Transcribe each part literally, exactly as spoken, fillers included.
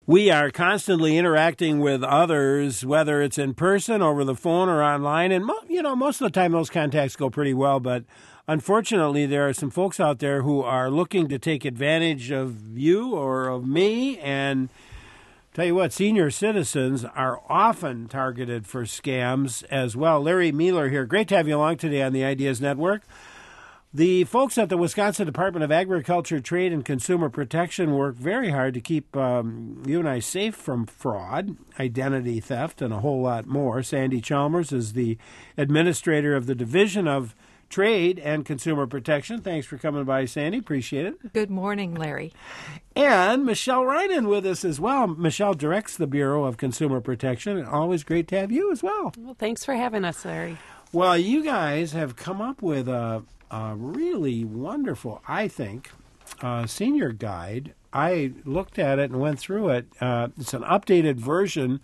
We are constantly interacting with others, whether it's in person, over the phone, or online. And, mo- you know, most of the time those contacts go pretty well. But unfortunately, there are some folks out there who are looking to take advantage of you or of me. And tell you what, senior citizens are often targeted for scams as well. Larry Mueller here. Great to have you along today on the Ideas Network. The folks at the Wisconsin Department of Agriculture, Trade, and Consumer Protection work very hard to keep um, you and I safe from fraud, identity theft, and a whole lot more. Sandy Chalmers is the administrator of the Division of Trade and Consumer Protection. Thanks for coming by, Sandy. Appreciate it. Good morning, Larry. And Michelle Reinen with us as well. Michelle directs the Bureau of Consumer Protection. Always great to have you as well. Well, thanks for having us, Larry. Well, you guys have come up with a... A really wonderful, I think, uh, senior guide. I looked at it and went through it. Uh, it's an updated version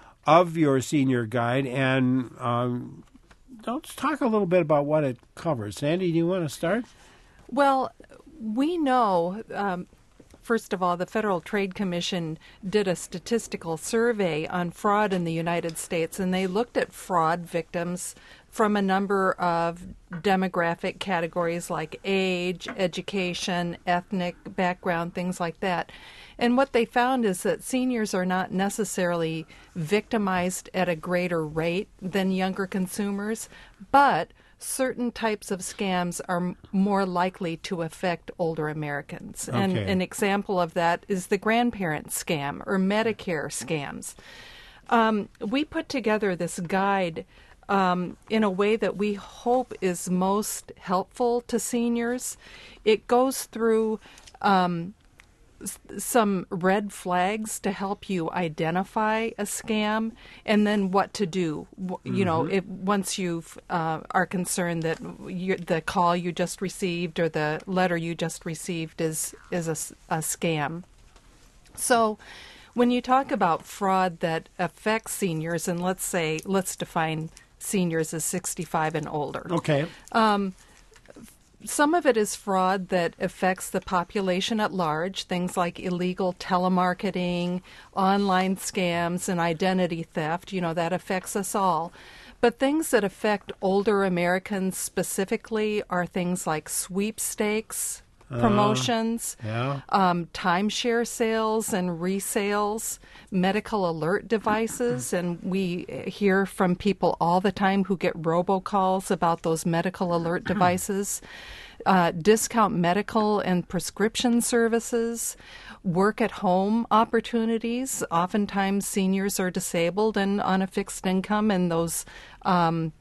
of your senior guide. And um, let's talk a little bit about what it covers. Sandy, do you want to start? Well, we know, um, first of all, the Federal Trade Commission did a statistical survey on fraud in the United States, and they looked at fraud victims from a number of demographic categories like age, education, ethnic background, things like that. And what they found is that seniors are not necessarily victimized at a greater rate than younger consumers, but certain types of scams are m- more likely to affect older Americans. Okay. And an example of that is the grandparent scam or Medicare scams. Um, we put together this guide Um, in a way that we hope is most helpful to seniors. It goes through um, s- some red flags to help you identify a scam, and then what to do. W- You Mm-hmm. know, if, once you uh, are concerned that you, the call you just received or the letter you just received is is a, s- a scam. So, when you talk about fraud that affects seniors, and let's say let's define seniors as sixty-five and older. Okay. Um, some of it is fraud that affects the population at large, things like illegal telemarketing, online scams, and identity theft. You know, that affects us all. But things that affect older Americans specifically are things like sweepstakes, promotions, Uh, yeah. um, timeshare sales and resales, medical alert devices, and we hear from people all the time who get robocalls about those medical alert devices, uh, discount medical and prescription services, work at home opportunities. Oftentimes seniors are disabled and on a fixed income, and those um,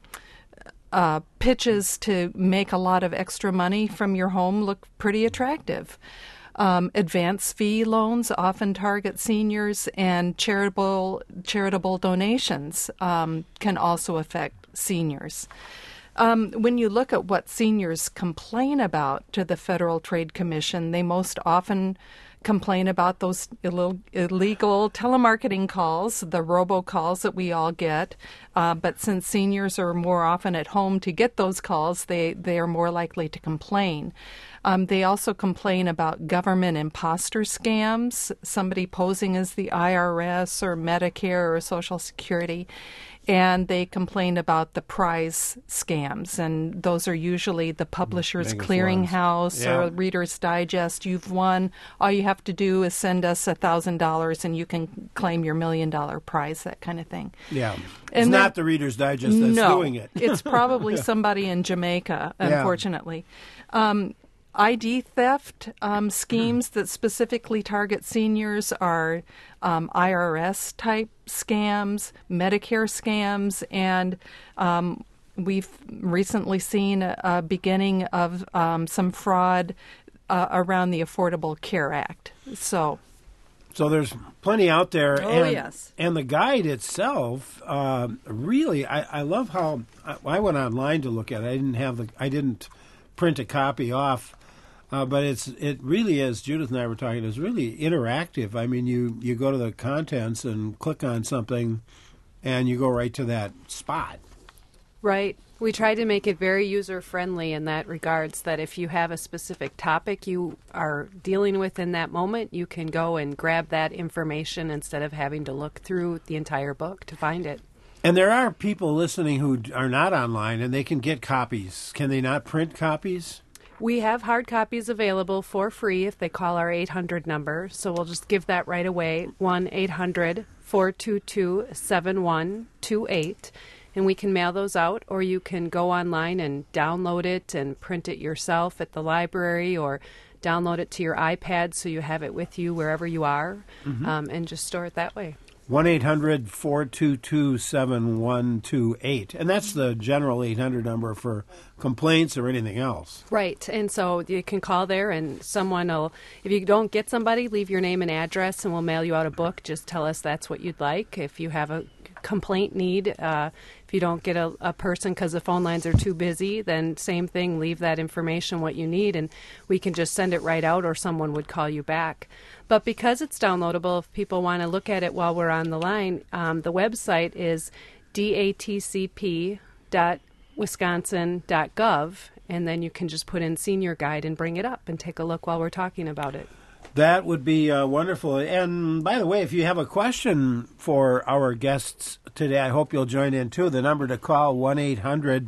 Uh, pitches to make a lot of extra money from your home look pretty attractive. Um, advance fee loans often target seniors, and charitable charitable donations um, can also affect seniors. Um, when you look at what seniors complain about to the Federal Trade Commission, they most often complain about those Ill- illegal telemarketing calls, the robocalls that we all get. Uh, but since seniors are more often at home to get those calls, they, they are more likely to complain. Um, they also complain about government imposter scams, somebody posing as the I R S or Medicare or Social Security. And they complain about the prize scams, and those are usually the Publishers Biggest Clearinghouse ones. Yeah. or Reader's Digest. You've won. All you have to do is send us a thousand dollars, and you can claim your million dollar prize. That kind of thing. Yeah. It's And not then- the Reader's Digest that's no, doing it. it's probably somebody in Jamaica, unfortunately. Um, I D theft um, schemes that specifically target seniors are um, I R S-type scams, Medicare scams, and um, we've recently seen a, a beginning of um, some fraud uh, around the Affordable Care Act. So, So there's plenty out there. Oh, and, yes. And the guide itself, uh, really, I, I love how I, I went online to look at it. I didn't have the, I didn't print a copy off. Uh, but it's it really is, Judith and I were talking, it's really interactive. I mean, you, you go to the contents and click on something, and you go right to that spot. Right. We try to make it very user-friendly in that regards, that if you have a specific topic you are dealing with in that moment, you can go and grab that information instead of having to look through the entire book to find it. And there are people listening who are not online, and they can get copies. Can they not print copies? We have hard copies available for free if they call our eight hundred number, so we'll just give that right away, one eight hundred four two two seven one two eight. And we can mail those out, or you can go online and download it and print it yourself at the library, or download it to your iPad so you have it with you wherever you are, mm-hmm. um, and just store it that way. one eight hundred four two two seven one two eight. And that's the general eight hundred number for complaints or anything else. Right. And so you can call there and someone will, if you don't get somebody, leave your name and address and we'll mail you out a book. Just tell us that's what you'd like. If you have a complaint need, uh, if you don't get a, a person because the phone lines are too busy, then same thing, leave that information, what you need, and we can just send it right out or someone would call you back. But because it's downloadable, if people want to look at it while we're on the line, um, the website is d a t c p dot wisconsin dot gov, and then you can just put in Senior Guide and bring it up and take a look while we're talking about it. That would be uh, wonderful. And by the way, if you have a question for our guests today, I hope you'll join in too. The number to call, one eight hundred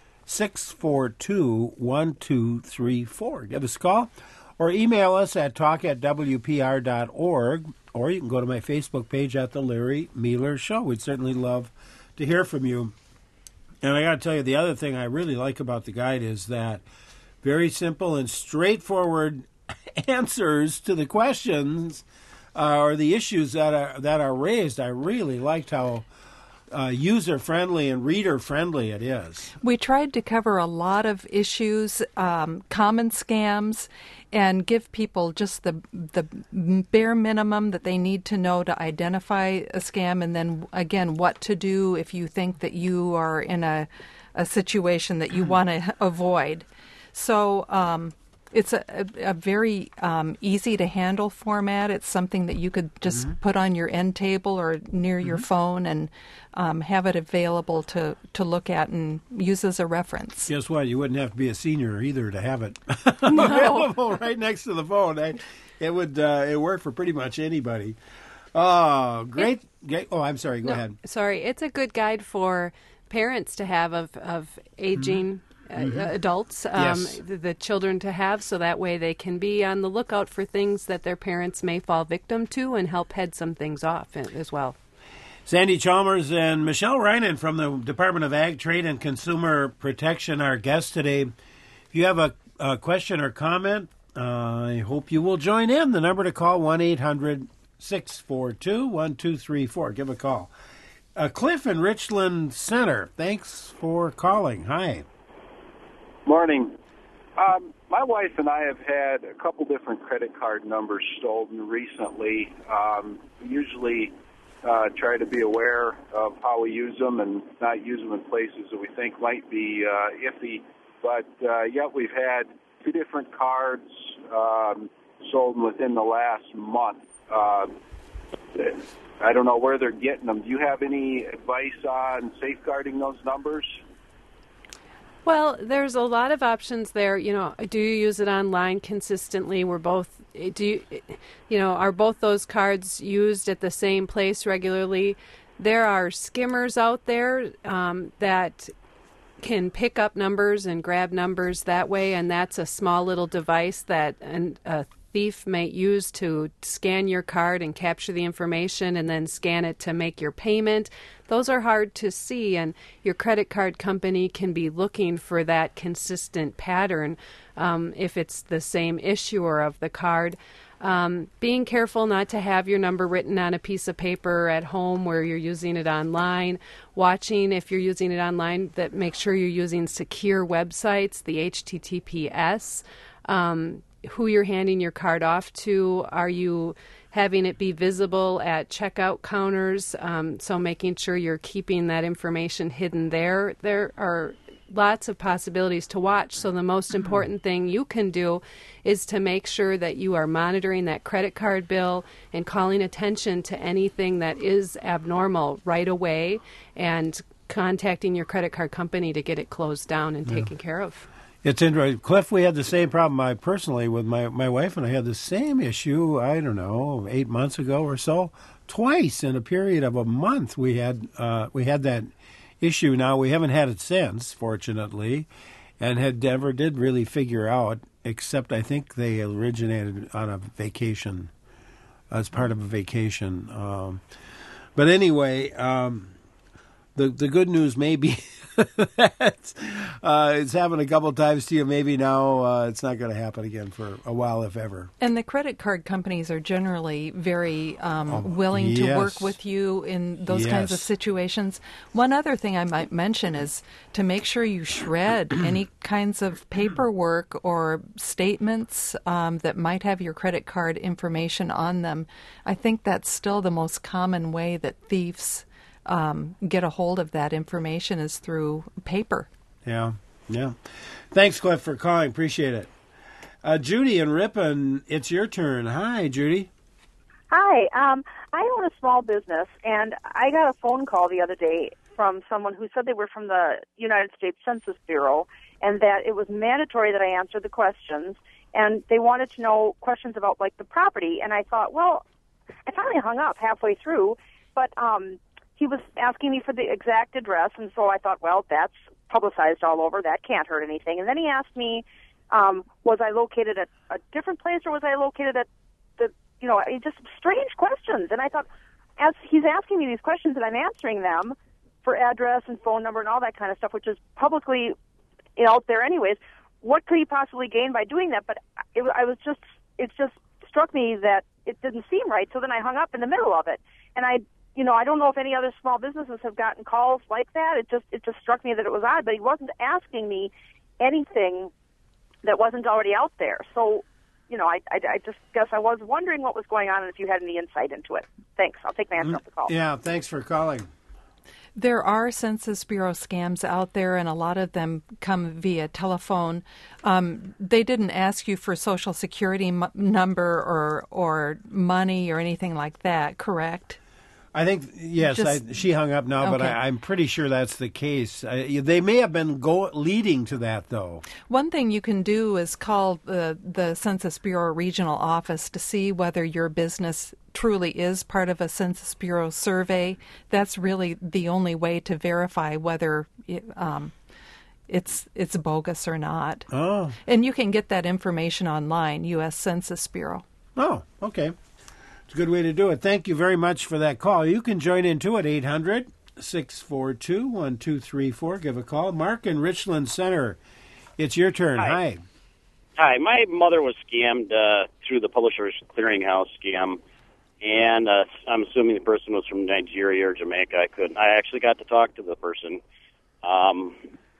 six four two one two three four. Give us a call or email us at talk at w p r dot org, or you can go to my Facebook page at The Larry Mueller Show. We'd certainly love to hear from you. And I got to tell you, the other thing I really like about the guide is that very simple and straightforward answers to the questions uh, or the issues that are that are raised. I really liked how uh, user-friendly and reader-friendly it is. We tried to cover a lot of issues, um, common scams, and give people just the the bare minimum that they need to know to identify a scam, and then, again, what to do if you think that you are in a, a situation that you want to avoid. So um, it's a, a, a very um, easy-to-handle format. It's something that you could just mm-hmm. put on your end table or near mm-hmm. your phone and um, have it available to, to look at and use as a reference. Guess what? You wouldn't have to be a senior either to have it no. available right next to the phone. I, it would uh, it work for pretty much anybody. Oh, great. It, great. Oh, I'm sorry. Go no, ahead. Sorry. It's a good guide for parents to have of, of aging mm-hmm. Uh, mm-hmm. adults, um, yes. the, the children to have, so that way they can be on the lookout for things that their parents may fall victim to and help head some things off as well. Sandy Chalmers and Michelle Reinen from the Department of Ag, Trade, and Consumer Protection, our guests today. If you have a, a question or comment, uh, I hope you will join in. The number to call, one eight hundred six four two one two three four. Give a call. Uh, Cliff in Richland Center, thanks for calling. Hi. Morning. Um, my wife and I have had a couple different credit card numbers stolen recently. Um, we usually uh, try to be aware of how we use them and not use them in places that we think might be uh, iffy. But uh, yet we've had two different cards um, sold within the last month. Uh, I don't know where they're getting them. Do you have any advice on safeguarding those numbers? Well, there's a lot of options there. You know, do you use it online consistently? We're both, do you, you know, are both those cards used at the same place regularly? There are skimmers out there um, that can pick up numbers and grab numbers that way, and that's a small little device that an, a thief may use to scan your card and capture the information and then scan it to make your payment. Those are hard to see, and your credit card company can be looking for that consistent pattern um, if it's the same issuer of the card. Um, being careful not to have your number written on a piece of paper at home where you're using it online. Watching if you're using it online, that make sure you're using secure websites, the H T T P S. Um, who you're handing your card off to. Are you having it be visible at checkout counters? Um, so making sure you're keeping that information hidden there. There are lots of possibilities to watch. So the most important thing you can do is to make sure that you are monitoring that credit card bill and calling attention to anything that is abnormal right away, and contacting your credit card company to get it closed down and Yeah. taken care of. It's interesting. Cliff, we had the same problem. I personally, with my, my wife and I had the same issue, I don't know, eight months ago or so. Twice in a period of a month we had uh, we had that issue. Now, we haven't had it since, fortunately, and had never did really figure out, except I think they originated on a vacation, as part of a vacation. Um, but anyway, um, the the good news may be that uh, it's happened a couple times to you. Maybe now uh, it's not going to happen again for a while, if ever. And the credit card companies are generally very um, Oh, willing to yes. work with you in those kinds of Yes. situations. One other thing I might mention is to make sure you shred any kinds of paperwork or statements um, that might have your credit card information on them. I think that's still the most common way that thieves um, get a hold of that information is through paper. Yeah, yeah. Thanks, Cliff, for calling. Appreciate it. Uh, Judy in Ripon, it's your turn. Hi, Judy. Hi, um, I own a small business, and I got a phone call the other day from someone who said they were from the United States Census Bureau, and that it was mandatory that I answer the questions, and they wanted to know questions about, like, the property, and I thought, well, I finally hung up halfway through, but um, he was asking me for the exact address, and so I thought, well, that's publicized all over. That can't hurt anything. And then he asked me, um, was I located at a different place, or was I located at the, you know, just strange questions. And I thought, as he's asking me these questions and I'm answering them for address and phone number and all that kind of stuff, which is publicly out there anyways, what could he possibly gain by doing that? But it, I was just, it just struck me that it didn't seem right. So then I hung up in the middle of it. And I, you know, I don't know if any other small businesses have gotten calls like that. It just, it just struck me that it was odd, but he wasn't asking me anything that wasn't already out there. So, you know, I, I, I just guess I was wondering what was going on and if you had any insight into it. Thanks. I'll take my answer off the call. Yeah, thanks for calling. There are Census Bureau scams out there, and a lot of them come via telephone. Um, they didn't ask you for Social Security m- number or or money or anything like that, correct? I think, yes, Just- I, she hung up now, but Okay. I, I'm pretty sure that's the case. I, they may have been go, leading to that, though. One thing you can do is call the, the Census Bureau regional office to see whether your business truly is part of a Census Bureau survey. That's really the only way to verify whether it, um, it's it's bogus or not. Oh, And you can get that information online, U S Census Bureau. oh, okay. It's a good way to do it. Thank you very much for that call. You can join in too at eight hundred, six four two, one two three four. Give a call. Mark in Richland Center, it's your turn. Hi. Hi. Hi, my mother was scammed uh, through the Publishers Clearinghouse scam, and uh, I'm assuming the person was from Nigeria or Jamaica. I couldn't. I actually got to talk to the person, um,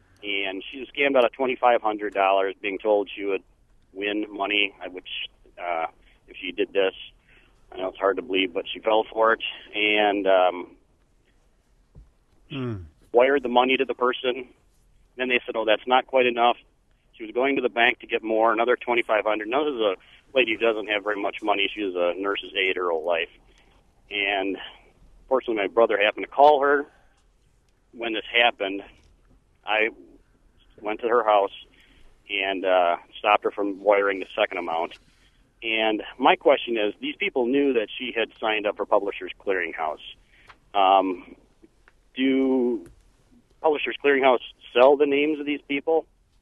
and she was scammed out of twenty-five hundred dollars, being told she would win money, which uh, if she did this, I know it's hard to believe, but she fell for it, and um, Mm. wired the money to the person. Then they said, oh, that's not quite enough. She was going to the bank to get more, another twenty-five hundred dollars. Now, this is a lady who doesn't have very much money. She was a nurse's aide her whole life. And fortunately, my brother happened to call her when this happened. I went to her house and uh, stopped her from wiring the second amount. And my question is, these people knew that she had signed up for Publishers Clearinghouse. Um, do Publishers Clearinghouse sell the names of these people?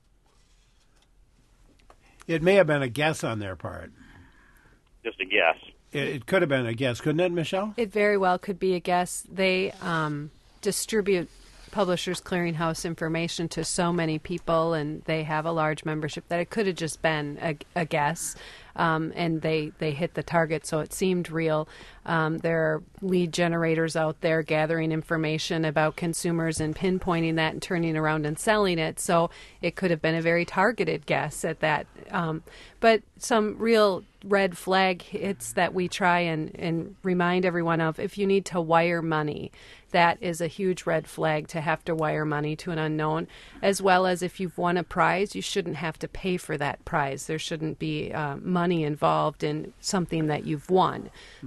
It may have been a guess on their part. Just a guess. It, it could have been a guess, couldn't it, Michelle? It very well could be a guess. They um, distribute Publishers Clearinghouse information to so many people, and they have a large membership that it could have just been a, a guess. Um, and they, they hit the target, so it seemed real. Um, there are lead generators out there gathering information about consumers and pinpointing that and turning around and selling it. So it could have been a very targeted guess at that. Um, but some real red flag hits that we try and, and remind everyone of. If you need to wire money, that is a huge red flag to have to wire money to an unknown, as well as if you've won a prize, you shouldn't have to pay for that prize. There shouldn't be uh, money involved in something that you've won. Mm-hmm. So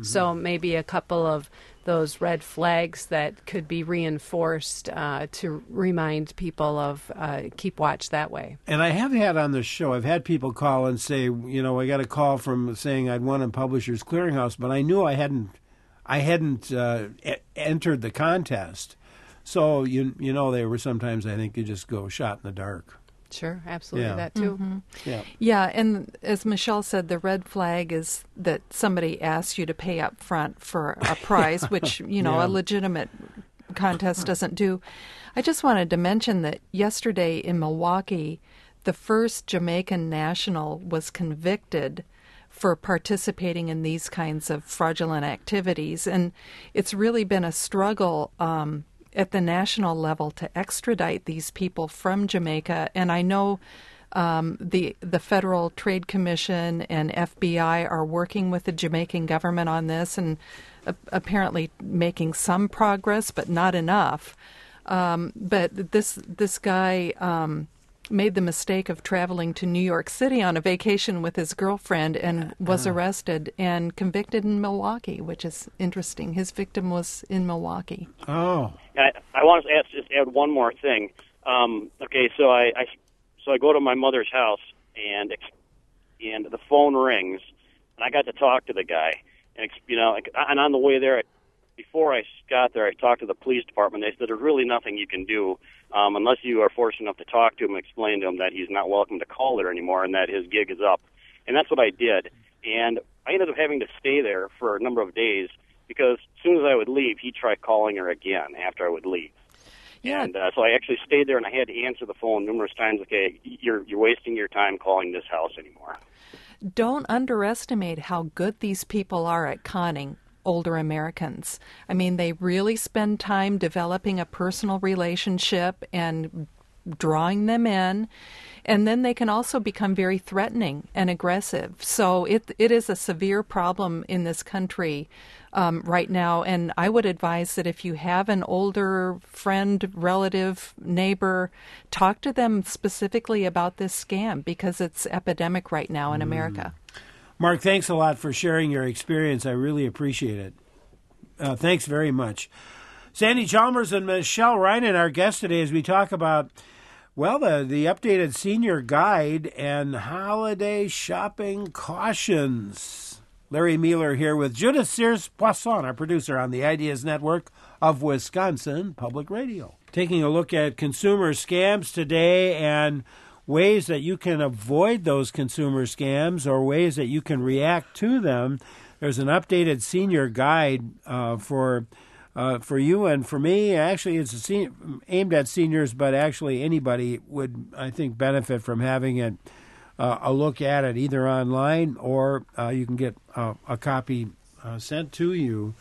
maybe a couple of those red flags that could be reinforced uh, to remind people of uh, keep watch that way. And I have had on the show, I've had people call and say, you know, I got a call from saying I'd won in Publishers Clearinghouse, but I knew I hadn't, I hadn't uh, e- entered the contest. So you you know, they were sometimes I think you just go shot in the dark. Sure, absolutely, Yeah. that too. Mm-hmm. Yeah. Yeah, and as Michelle said, the red flag is that somebody asks you to pay up front for a prize, which, you know, Yeah. a legitimate contest doesn't do. I just wanted to mention that yesterday in Milwaukee, the first Jamaican national was convicted for participating in these kinds of fraudulent activities. And it's really been a struggle um, at the national level to extradite these people from Jamaica. And I know um, the the Federal Trade Commission and F B I are working with the Jamaican government on this and uh, apparently making some progress, but not enough. Um, but this this guy um, made the mistake of traveling to New York City on a vacation with his girlfriend and was Uh. arrested and convicted in Milwaukee, which is interesting. His victim was in Milwaukee. Oh. I, I want to ask, just add one more thing. Um, okay, so I, I so I go to my mother's house and ex- and the phone rings, and I got to talk to the guy, and ex- you know, and on the way there, before I got there, I talked to the police department. They said there's really nothing you can do um, unless you are fortunate enough to talk to him and explain to him that he's not welcome to call there anymore and that his gig is up. And that's what I did. And I ended up having to stay there for a number of days because as soon as I would leave, he'd try calling her again after I would leave. Yeah. And uh, so I actually stayed there, and I had to answer the phone numerous times. Okay, you're you're wasting your time calling this house anymore. Don't underestimate how good these people are at conning older Americans. I mean, they really spend time developing a personal relationship and drawing them in, and then they can also become very threatening and aggressive. So it it is a severe problem in this country um, right now, and I would advise that if you have an older friend, relative, neighbor, talk to them specifically about this scam because it's epidemic right now in America. Mark, thanks a lot for sharing your experience. I really appreciate it. Uh, thanks very much. Sandy Chalmers and Michelle Reinen, our guests today, as we talk about, well, the, the updated senior guide and holiday shopping cautions. Larry Mueller here with Judith Sears-Poisson, our producer on the Ideas Network of Wisconsin Public Radio. Taking a look at consumer scams today and ways that you can avoid those consumer scams or ways that you can react to them. There's an updated senior guide uh, for uh, for you and for me. Actually, it's a sen- aimed at seniors, but actually anybody would, I think, benefit from having it, uh, a look at it either online or uh, you can get uh, a copy uh, sent to you.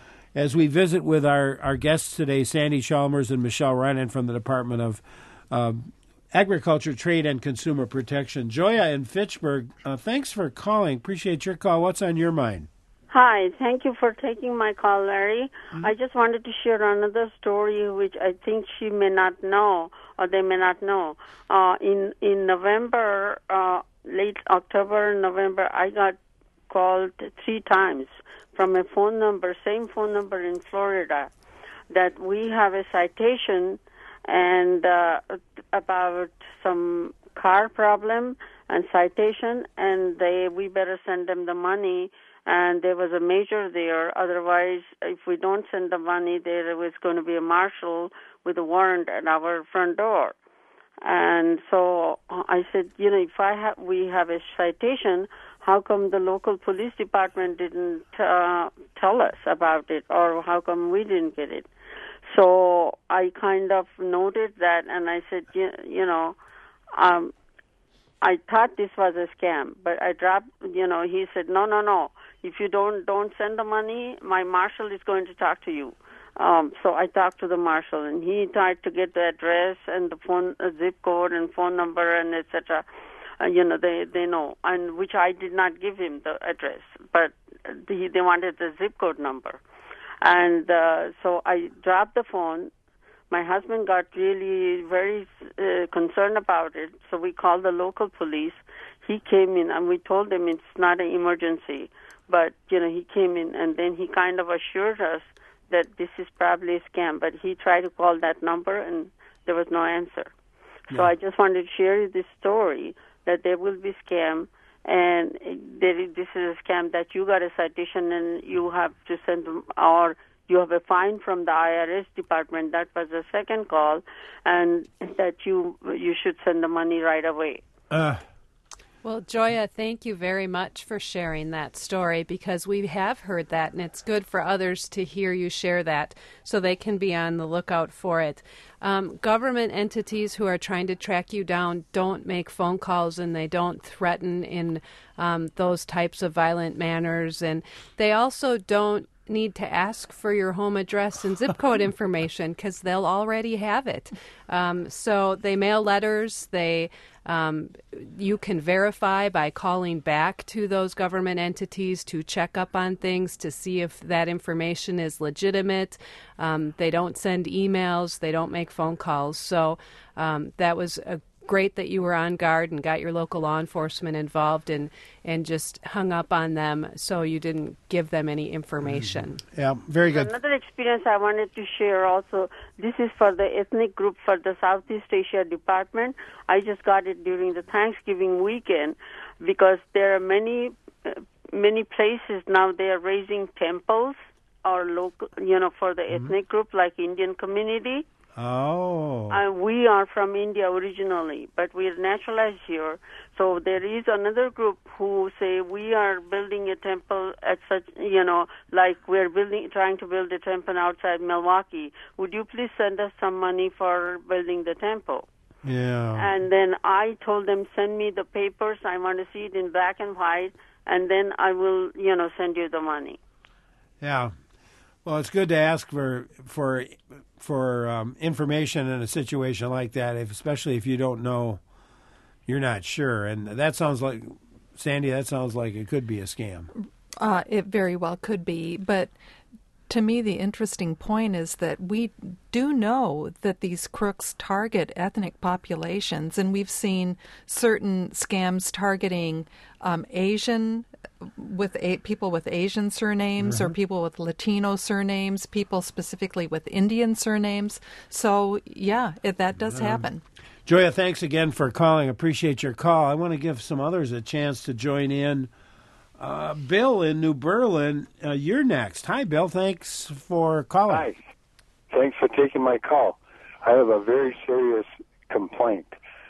As we visit with our, our guests today, Sandy Chalmers and Michelle Reinen from the Department of uh, Agriculture, Trade, and Consumer Protection. Joya in Fitchburg, uh, thanks for calling. Appreciate your call. What's on your mind? Hi, thank you for taking my call, Larry. Mm-hmm. I just wanted to share another story which I think she may not know or they may not know. Uh, in in November, uh, late October, November, I got called three times from a phone number, same phone number in Florida, that we have a citation and uh, about some car problem and citation, and they we better send them the money. And there was a measure there. Otherwise, if we don't send the money, there was going to be a marshal with a warrant at our front door. And so I said, you know, if I have, we have a citation, how come the local police department didn't uh, tell us about it, or how come we didn't get it? So I kind of noted that, and I said, you, you know, um, I thought this was a scam, but I dropped, you know, he said, no, no, no. If you don't don't send the money, my marshal is going to talk to you. Um, so I talked to the marshal, and he tried to get the address and the phone uh, zip code and phone number and et cetera. Uh, you know, they they know, and which I did not give him the address, but the, they wanted the zip code number, and uh, so I dropped the phone. My husband got really very uh, concerned about it, so we called the local police. He came in, and we told them it's not an emergency. but, you know, he came in and then he kind of assured us that this is probably a scam. But he tried to call that number and there was no answer. So I just wanted to share this story that there will be scam, and there is, this is a scam that you got a citation and you have to send them, or you have a fine from the I R S department. That was the second call, and that you you should send the money right away. Uh. Well, Joya, thank you very much for sharing that story, because we have heard that, and it's good for others to hear you share that so they can be on the lookout for it. Um, government entities who are trying to track you down don't make phone calls, and they don't threaten in um, those types of violent manners, and they also don't need to ask for your home address and zip code information because they'll already have it. Um, so they mail letters. They um, you can verify by calling back to those government entities to check up on things to see if that information is legitimate. Um, they don't send emails. They don't make phone calls. So um, that was a great that you were on guard and got your local law enforcement involved and, and just hung up on them so you didn't give them any information. Yeah, very good. Another experience I wanted to share also, this is for the ethnic group for the Southeast Asia Department. I just got it during the Thanksgiving weekend because there are many, uh, many places now they are raising temples or local, you know, for the mm-hmm. ethnic group like Indian community. Oh. Uh, we are from India originally, but we are naturalized here. So there is another group who say we are building a temple at such, you know, like we're building, trying to build a temple outside Milwaukee. Would you please send us some money for building the temple? Yeah. And then I told them, send me the papers. I want to see it in black and white, and then I will, you know, send you the money. Yeah. Well, it's good to ask for for for um, information in a situation like that, if, especially if you don't know, you're not sure. And that sounds like, Sandy, that sounds like it could be a scam. Uh, it very well could be, but to me the interesting point is that we do know that these crooks target ethnic populations, and we've seen certain scams targeting um, Asian with a, people with Asian surnames, mm-hmm. or people with Latino surnames, people specifically with Indian surnames. So, yeah, it, that does um, happen. Joya, thanks again for calling. Appreciate your call. I want to give some others a chance to join in. Uh, Bill in New Berlin, uh, you're next. Hi, Bill. Thanks for calling. Hi. Thanks for taking my call. I have a very serious complaint.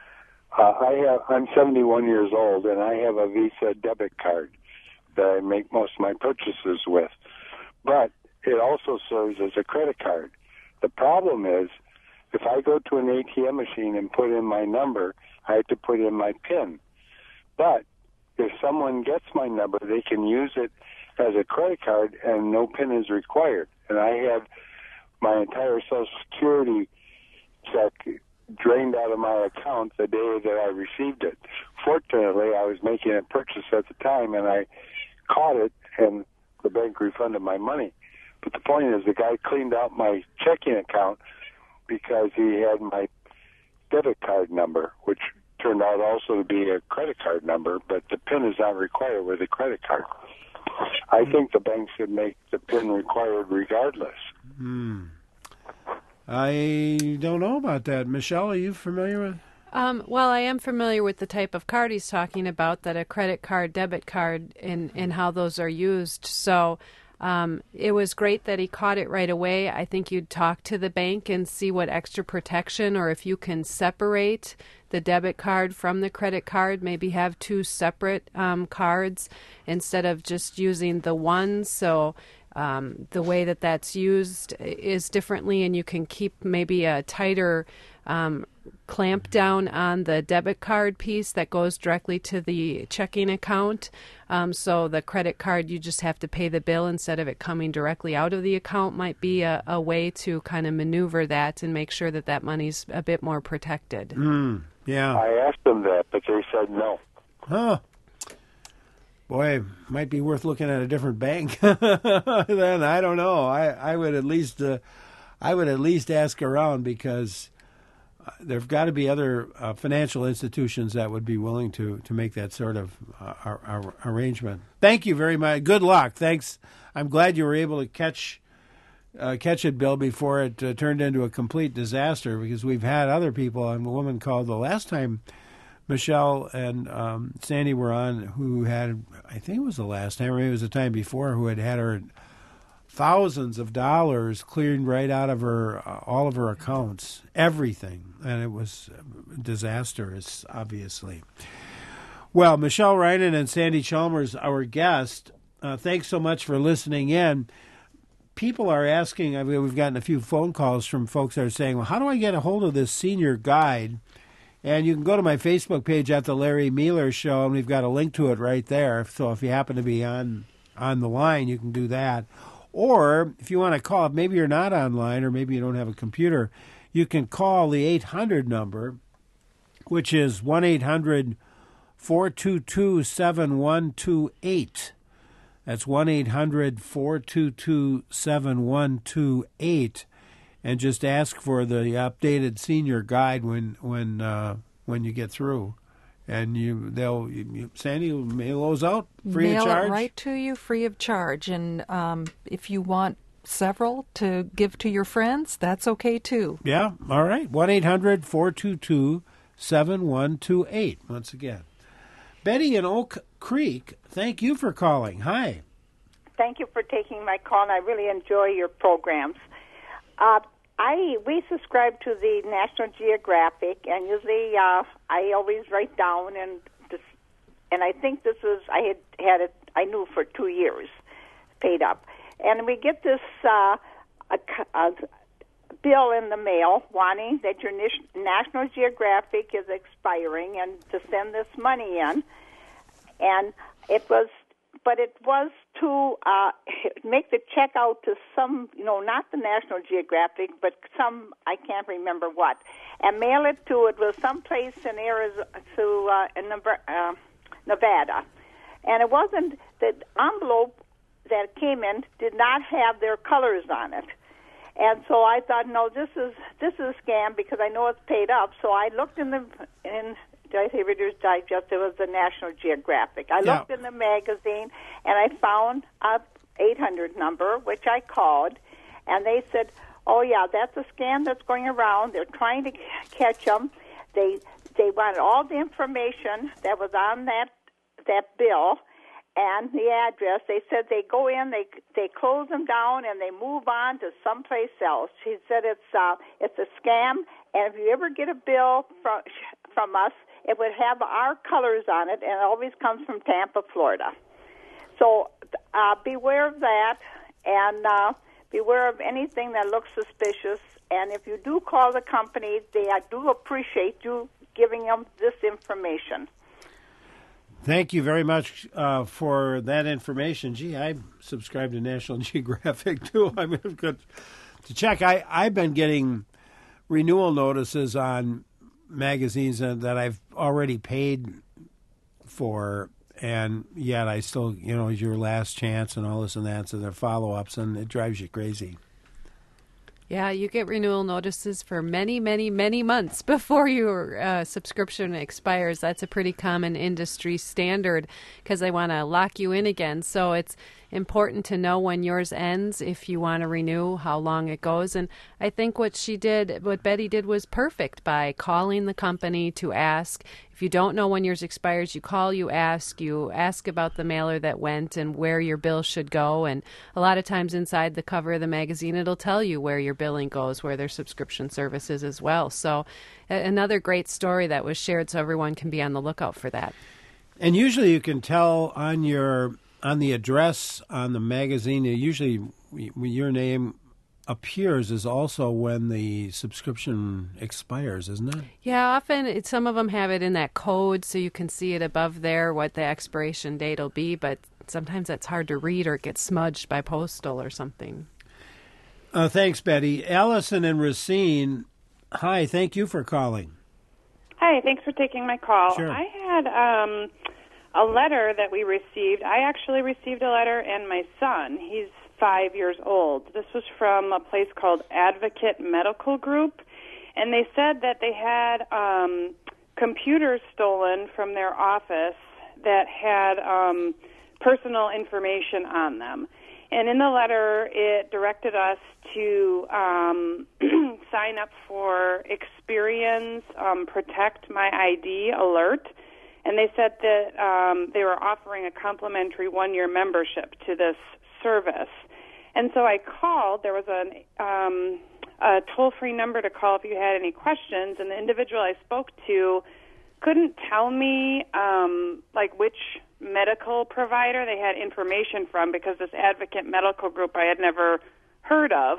Uh, I have, I'm seventy-one years old, and I have a Visa debit card that I make most of my purchases with. But it also serves as a credit card. The problem is, if I go to an A T M machine and put in my number, I have to put in my PIN. But if someone gets my number, they can use it as a credit card and no PIN is required. And I had my entire Social Security check drained out of my account the day that I received it. Fortunately, I was making a purchase at the time, and I caught it, and the bank refunded my money. But the point is, the guy cleaned out my checking account because he had my debit card number, which turned out also to be a credit card number, but the PIN is not required with a credit card. I think the bank should make the PIN required regardless. Hmm. I don't know about that. Michelle, are you familiar with? Um, well, I am familiar with the type of card he's talking about, that a credit card, debit card, and, and how those are used. So um, it was great that he caught it right away. I think you'd talk to the bank and see what extra protection, or if you can separate the debit card from the credit card, maybe have two separate um, cards instead of just using the one. So um, the way that that's used is differently, and you can keep maybe a tighter um, clamp down on the debit card piece that goes directly to the checking account. Um, so the credit card, you just have to pay the bill instead of it coming directly out of the account, might be a, a way to kind of maneuver that and make sure that that money's a bit more protected. Mm, yeah. I asked them that, but they said no. Huh. Boy, might be worth looking at a different bank. Then I don't know. I, I would at least uh, I would at least ask around, because there've got to be other uh, financial institutions that would be willing to, to make that sort of uh, ar- ar- arrangement. Thank you very much. Good luck. Thanks. I'm glad you were able to catch uh, catch it, Bill, before it uh, turned into a complete disaster, because we've had other people, and a woman called the last time Michelle and um, Sandy were on, who had, I think it was the last time, or maybe it was the time before, who had had her thousands of dollars cleared right out of her, uh, all of her accounts, everything. And it was disastrous, obviously. Well, Michelle Reinen and Sandy Chalmers, our guest, uh, thanks so much for listening in. People are asking, I mean, we've gotten a few phone calls from folks that are saying, well, how do I get a hold of this senior guide? And you can go to my Facebook page at the Larry Mealer Show, and we've got a link to it right there. So if you happen to be on on the line, you can do that. Or if you want to call, maybe you're not online or maybe you don't have a computer, you can call the eight hundred number, which is one eight hundred four two two seven one two eight. That's one eight hundred four two two seven one two eight. And just ask for the updated senior guide when when uh, when you get through, and you they'll you, Sandy will mail those out free mail of charge. It right to you, free of charge. And um, if you want several to give to your friends, that's okay too. Yeah, all right. One eight hundred four two two seven one two eight. Once again, Betty in Oak Creek, thank you for calling. Hi. Thank you for taking my call, and I really enjoy your programs. Uh, I we subscribe to the National Geographic, and usually uh, I always write down, and this, and I think this was I had had it I knew for two years, paid up, and we get this uh, a, a bill in the mail wanting that your National Geographic is expiring and to send this money in, and it was. But it was to uh, make the check out to some, you know, not the National Geographic, but some, I can't remember what, and mail it to, it was someplace in Arizona, to uh, in uh, Nevada. And it wasn't, the envelope that came in did not have their colors on it. And so I thought, no, this is this is a scam because I know it's paid up. So I looked in the, in did I say Reader's Digest? It was the National Geographic. I Yeah. looked in the magazine, and I found a eight hundred number, which I called, and they said, oh, yeah, that's a scam that's going around. They're trying to catch them. They they wanted all the information that was on that that bill and the address. They said they go in, they they close them down, and they move on to someplace else. She said it's uh, it's a scam, and if you ever get a bill from from us, it would have our colors on it, and it always comes from Tampa, Florida. So uh, beware of that, and uh, beware of anything that looks suspicious. And if you do call the company, they I do appreciate you giving them this information. Thank you very much uh, for that information. Gee, I subscribe to National Geographic, too. I mean, it's good to check. I, I've been getting renewal notices on magazines that I've already paid for, and yet I still, you know, your last chance and all this and that, so they're follow-ups, and it drives you crazy. Yeah, you get renewal notices for many, many, many months before your uh, subscription expires. That's a pretty common industry standard because they want to lock you in again. So it's important to know when yours ends if you want to renew, how long it goes. And I think what she did, what Betty did was perfect by calling the company to ask. If you don't know when yours expires, you call, you ask, you ask about the mailer that went and where your bill should go. And a lot of times inside the cover of the magazine, it'll tell you where your billing goes, where their subscription service is as well. So a- another great story that was shared, so everyone can be on the lookout for that. And usually you can tell on your on the address on the magazine, usually your name appears is also when the subscription expires, isn't it? Yeah, often it, some of them have it in that code so you can see it above there, what the expiration date will be, but sometimes that's hard to read or it gets smudged by postal or something. Uh, thanks, Betty. Allison and Racine, hi, thank you for calling. Hi, thanks for taking my call. Sure. I had um, a letter that we received. I actually received a letter, and my son, he's five years old. This was from a place called Advocate Medical Group, and they said that they had um, computers stolen from their office that had um, personal information on them. And in the letter, it directed us to um, sign up for Experian's um, Protect My I D alert. And they said that um, they were offering a complimentary one-year membership to this service. And so I called. There was an, um, a toll-free number to call if you had any questions. And the individual I spoke to couldn't tell me, um, like, which medical provider they had information from, because this Advocate Medical Group I had never heard of.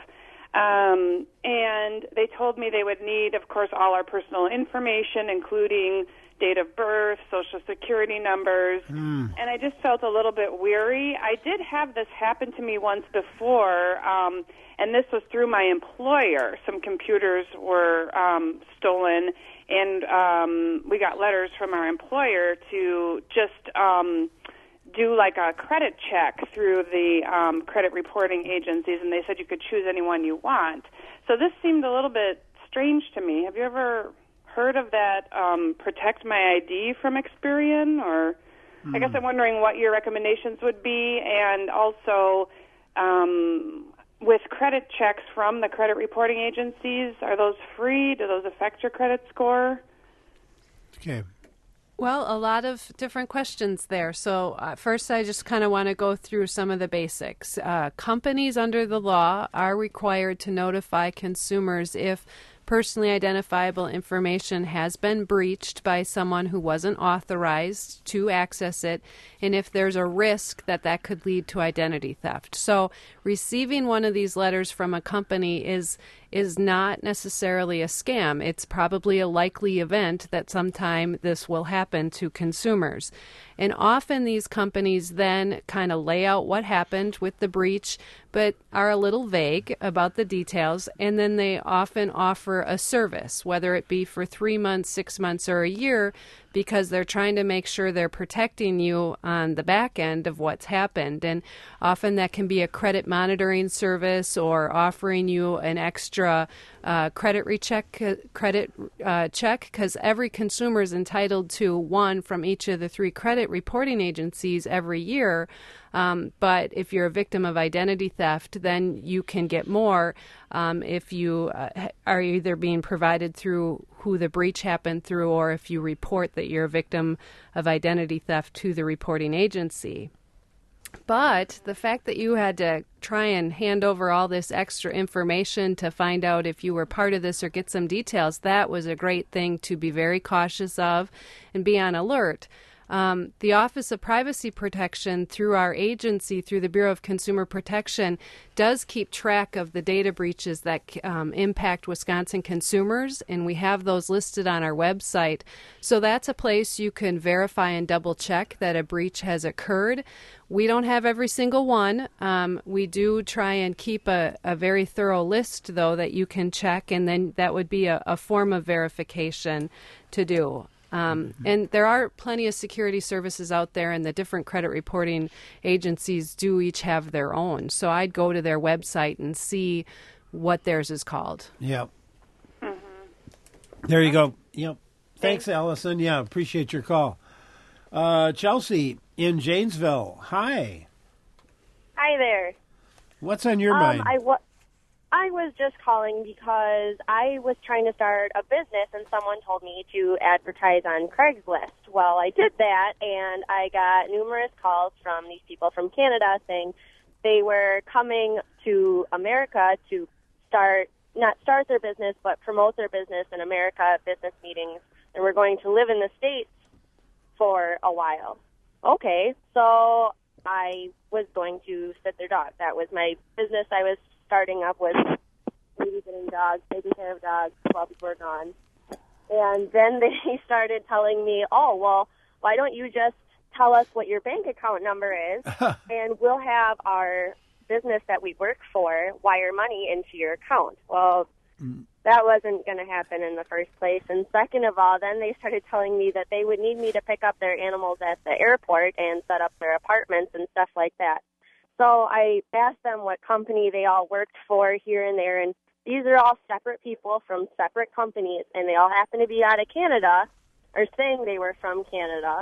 Um, and they told me they would need, of course, all our personal information, including date of birth, social security numbers. Mm. And I just felt a little bit weary. I did have this happen to me once before, um, and this was through my employer. Some computers were um, stolen, and um, we got letters from our employer to just um, do like a credit check through the um, credit reporting agencies, and they said you could choose anyone you want. So this seemed a little bit strange to me. Have you ever heard of that um, Protect My I D from Experian? Or mm. I guess I'm wondering what your recommendations would be, and also um, with credit checks from the credit reporting agencies, are those free? Do those affect your credit score? Okay. Well, a lot of different questions there. So uh, first, I just kind of want to go through some of the basics. Uh, companies under the law are required to notify consumers if personally identifiable information has been breached by someone who wasn't authorized to access it, and if there's a risk that that could lead to identity theft. So receiving one of these letters from a company is is not necessarily a scam. It's probably a likely event that sometime this will happen to consumers. And often these companies then kind of lay out what happened with the breach, but are a little vague about the details, and then they often offer a service, whether it be for three months, six months, or a year, because they're trying to make sure they're protecting you on the back end of what's happened. And often that can be a credit monitoring service, or offering you an extra uh, credit recheck, uh, credit uh, check, because every consumer is entitled to one from each of the three credit reporting agencies every year. Um, but if you're a victim of identity theft, then you can get more um, if you uh, are either being provided through who the breach happened through, or if you report that you're a victim of identity theft to the reporting agency. But the fact that you had to try and hand over all this extra information to find out if you were part of this or get some details, that was a great thing to be very cautious of and be on alert. Um, the Office of Privacy Protection, through our agency, through the Bureau of Consumer Protection, does keep track of the data breaches that um, impact Wisconsin consumers, and we have those listed on our website. So that's a place you can verify and double check that a breach has occurred. We don't have every single one. Um, we do try and keep a, a very thorough list, though, that you can check, and then that would be a, a form of verification to do. Um, mm-hmm. And there are plenty of security services out there, and the different credit reporting agencies do each have their own. So I'd go to their website and see what theirs is called. Yep. Mm-hmm. There you go. Yep. Thanks, Thanks, Allison. Yeah, appreciate your call. Uh, Chelsea in Janesville. Hi. Hi there. What's on your um, mind? I wa- I was just calling because I was trying to start a business, and someone told me to advertise on Craigslist. Well, I did that, and I got numerous calls from these people from Canada saying they were coming to America to start, not start their business, but promote their business in America at business meetings, and we're going to live in the States for a while. Okay, so I was going to sit their dog. That was my business I was starting up with, babysitting dogs, taking care of dogs while people were gone. And then they started telling me, oh, well, why don't you just tell us what your bank account number is, and we'll have our business that we work for wire money into your account. Well, mm. that wasn't going to happen in the first place. And second of all, then they started telling me that they would need me to pick up their animals at the airport and set up their apartments and stuff like that. So I asked them what company they all worked for here and there, and these are all separate people from separate companies, and they all happen to be out of Canada, or saying they were from Canada,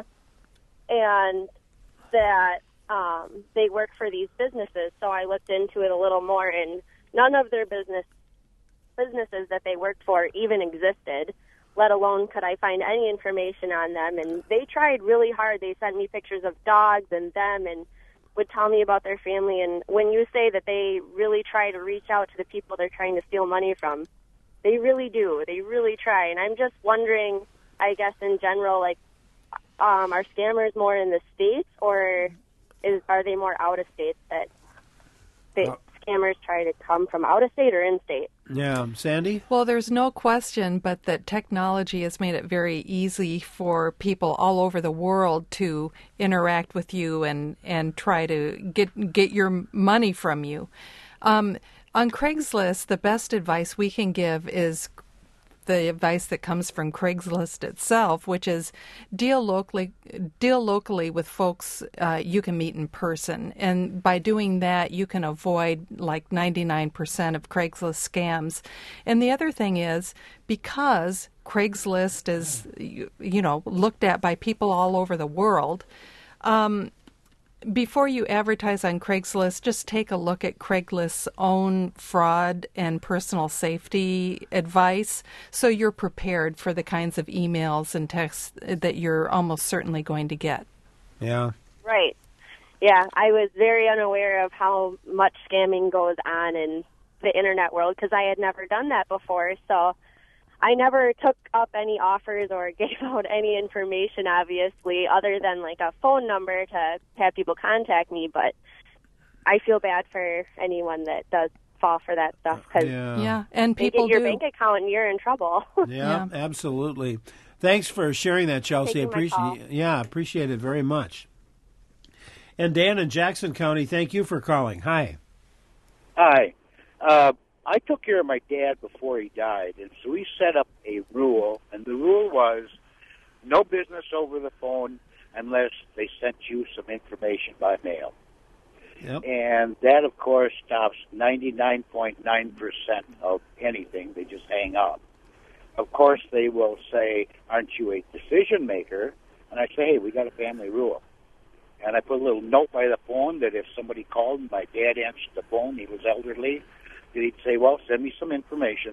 and that um, they work for these businesses. So I looked into it a little more, and none of their business businesses that they worked for even existed, let alone could I find any information on them. And they tried really hard. They sent me pictures of dogs and them and would tell me about their family. And when you say that they really try to reach out to the people they're trying to steal money from, they really do. They really try. And I'm just wondering, I guess in general, like, um, are scammers more in the States, or is are they more out of state, that they, uh, scammers try to come from out of state or in state? Yeah. Sandy? Well, there's no question but that technology has made it very easy for people all over the world to interact with you and, and try to get get your money from you. Um, on Craigslist, the best advice we can give is the advice that comes from Craigslist itself, which is deal locally, deal locally with folks uh, you can meet in person. And by doing that, you can avoid like ninety-nine percent of Craigslist scams. And the other thing is, because Craigslist is, you, you know, looked at by people all over the world, um, before you advertise on Craigslist, just take a look at Craigslist's own fraud and personal safety advice, so you're prepared for the kinds of emails and texts that you're almost certainly going to get. Yeah. Right. Yeah, I was very unaware of how much scamming goes on in the internet world because I had never done that before, so I never took up any offers or gave out any information, obviously, other than like a phone number to have people contact me. But I feel bad for anyone that does fall for that stuff because yeah. yeah, and they people get your do. bank account and you're in trouble. Yeah, yeah, absolutely. Thanks for sharing that, Chelsea. Taking my appreciate call. Yeah, appreciate it very much. And Dan in Jackson County, thank you for calling. Hi. Hi. Uh, I took care of my dad before he died, and so we set up a rule, and the rule was no business over the phone unless they sent you some information by mail. Yep. And that, of course, stops ninety-nine point nine percent of anything. They just hang up. Of course, they will say, aren't you a decision maker? And I say, hey, we got a family rule. And I put a little note by the phone that if somebody called and my dad answered the phone, he was elderly, he'd say, well, send me some information.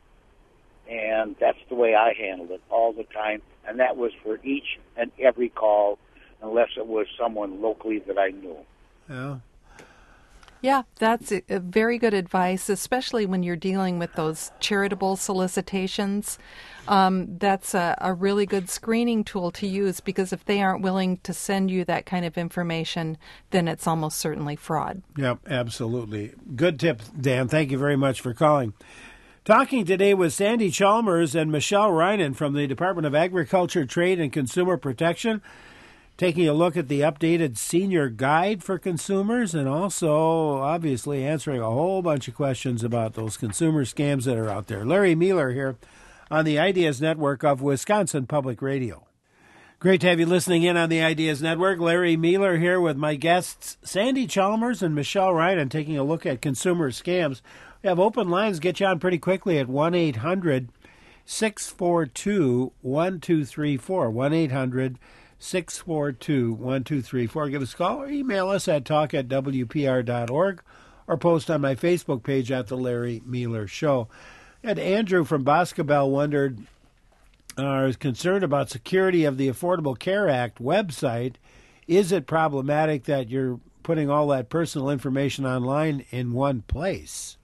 And that's the way I handled it all the time. And that was for each and every call, unless it was someone locally that I knew. Yeah. Yeah, that's a, a very good advice, especially when you're dealing with those charitable solicitations. Um, that's a, a really good screening tool to use, because if they aren't willing to send you that kind of information, then it's almost certainly fraud. Yep, absolutely. Good tip, Dan. Thank you very much for calling. Talking today with Sandy Chalmers and Michelle Reinen from the Department of Agriculture, Trade, and Consumer Protection, taking a look at the updated senior guide for consumers, and also obviously answering a whole bunch of questions about those consumer scams that are out there. Larry Mueller here on the Ideas Network of Wisconsin Public Radio. Great to have you listening in on the Ideas Network. Larry Mueller here with my guests Sandy Chalmers and Michelle Reinen, taking a look at consumer scams. We have open lines. Get you on pretty quickly at one eight hundred six four two one two three four. one eight hundred six four two one two three four. Give us a call or email us at talk at w p r dot org or post on my Facebook page at The Larry Mueller Show. And Andrew from Boscobel wondered, uh, is concerned about security of the Affordable Care Act website. Is it problematic that you're putting all that personal information online in one place?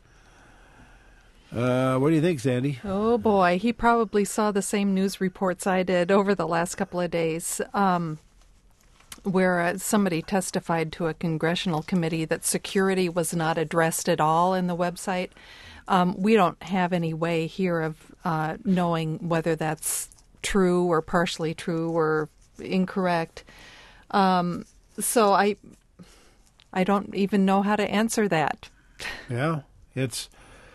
Uh, what do you think, Sandy? Oh, boy. He probably saw the same news reports I did over the last couple of days, um, where uh, somebody testified to a congressional committee that security was not addressed at all in the website. Um, we don't have any way here of uh, knowing whether that's true or partially true or incorrect. Um, so I, I don't even know how to answer that. Yeah, it's...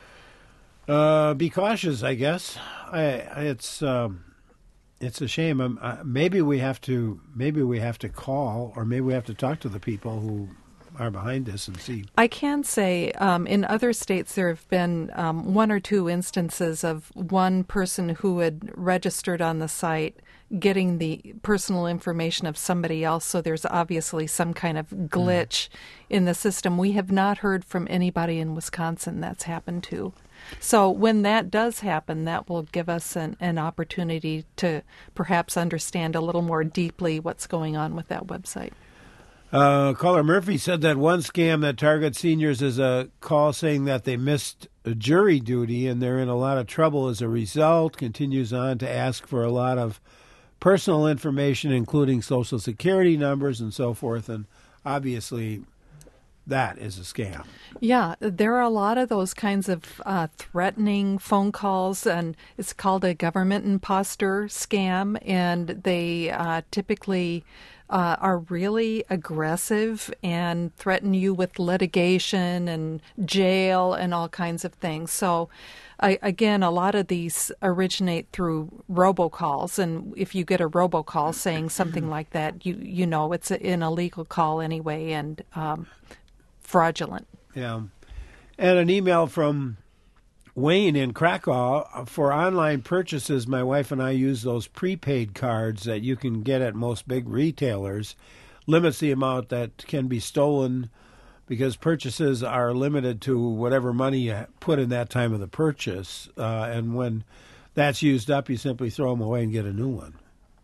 Uh, be cautious, I guess. I, it's um, it's a shame. Um, uh, maybe we have to maybe we have to call, or maybe we have to talk to the people who are behind this and see. I can say um, in other states there have been um, one or two instances of one person who had registered on the site getting the personal information of somebody else, so there's obviously some kind of glitch mm. in the system. We have not heard from anybody in Wisconsin that's happened to. So when that does happen, that will give us an, an opportunity to perhaps understand a little more deeply what's going on with that website. Uh, caller Murphy said that one scam that targets seniors is a call saying that they missed a jury duty and they're in a lot of trouble as a result. Continues on to ask for a lot of personal information, including Social Security numbers and so forth. And obviously, that is a scam. Yeah, there are a lot of those kinds of uh, threatening phone calls, and it's called a government imposter scam, and they uh, typically uh, are really aggressive and threaten you with litigation and jail and all kinds of things. So, I, again, a lot of these originate through robocalls, and if you get a robocall saying something like that, you you know it's a, an illegal call anyway, and um, fraudulent. Yeah. And an email from Wayne in Krakow. For online purchases, my wife and I use those prepaid cards that you can get at most big retailers. Limits the amount that can be stolen because purchases are limited to whatever money you put in that time of the purchase. Uh, and when that's used up, you simply throw them away and get a new one.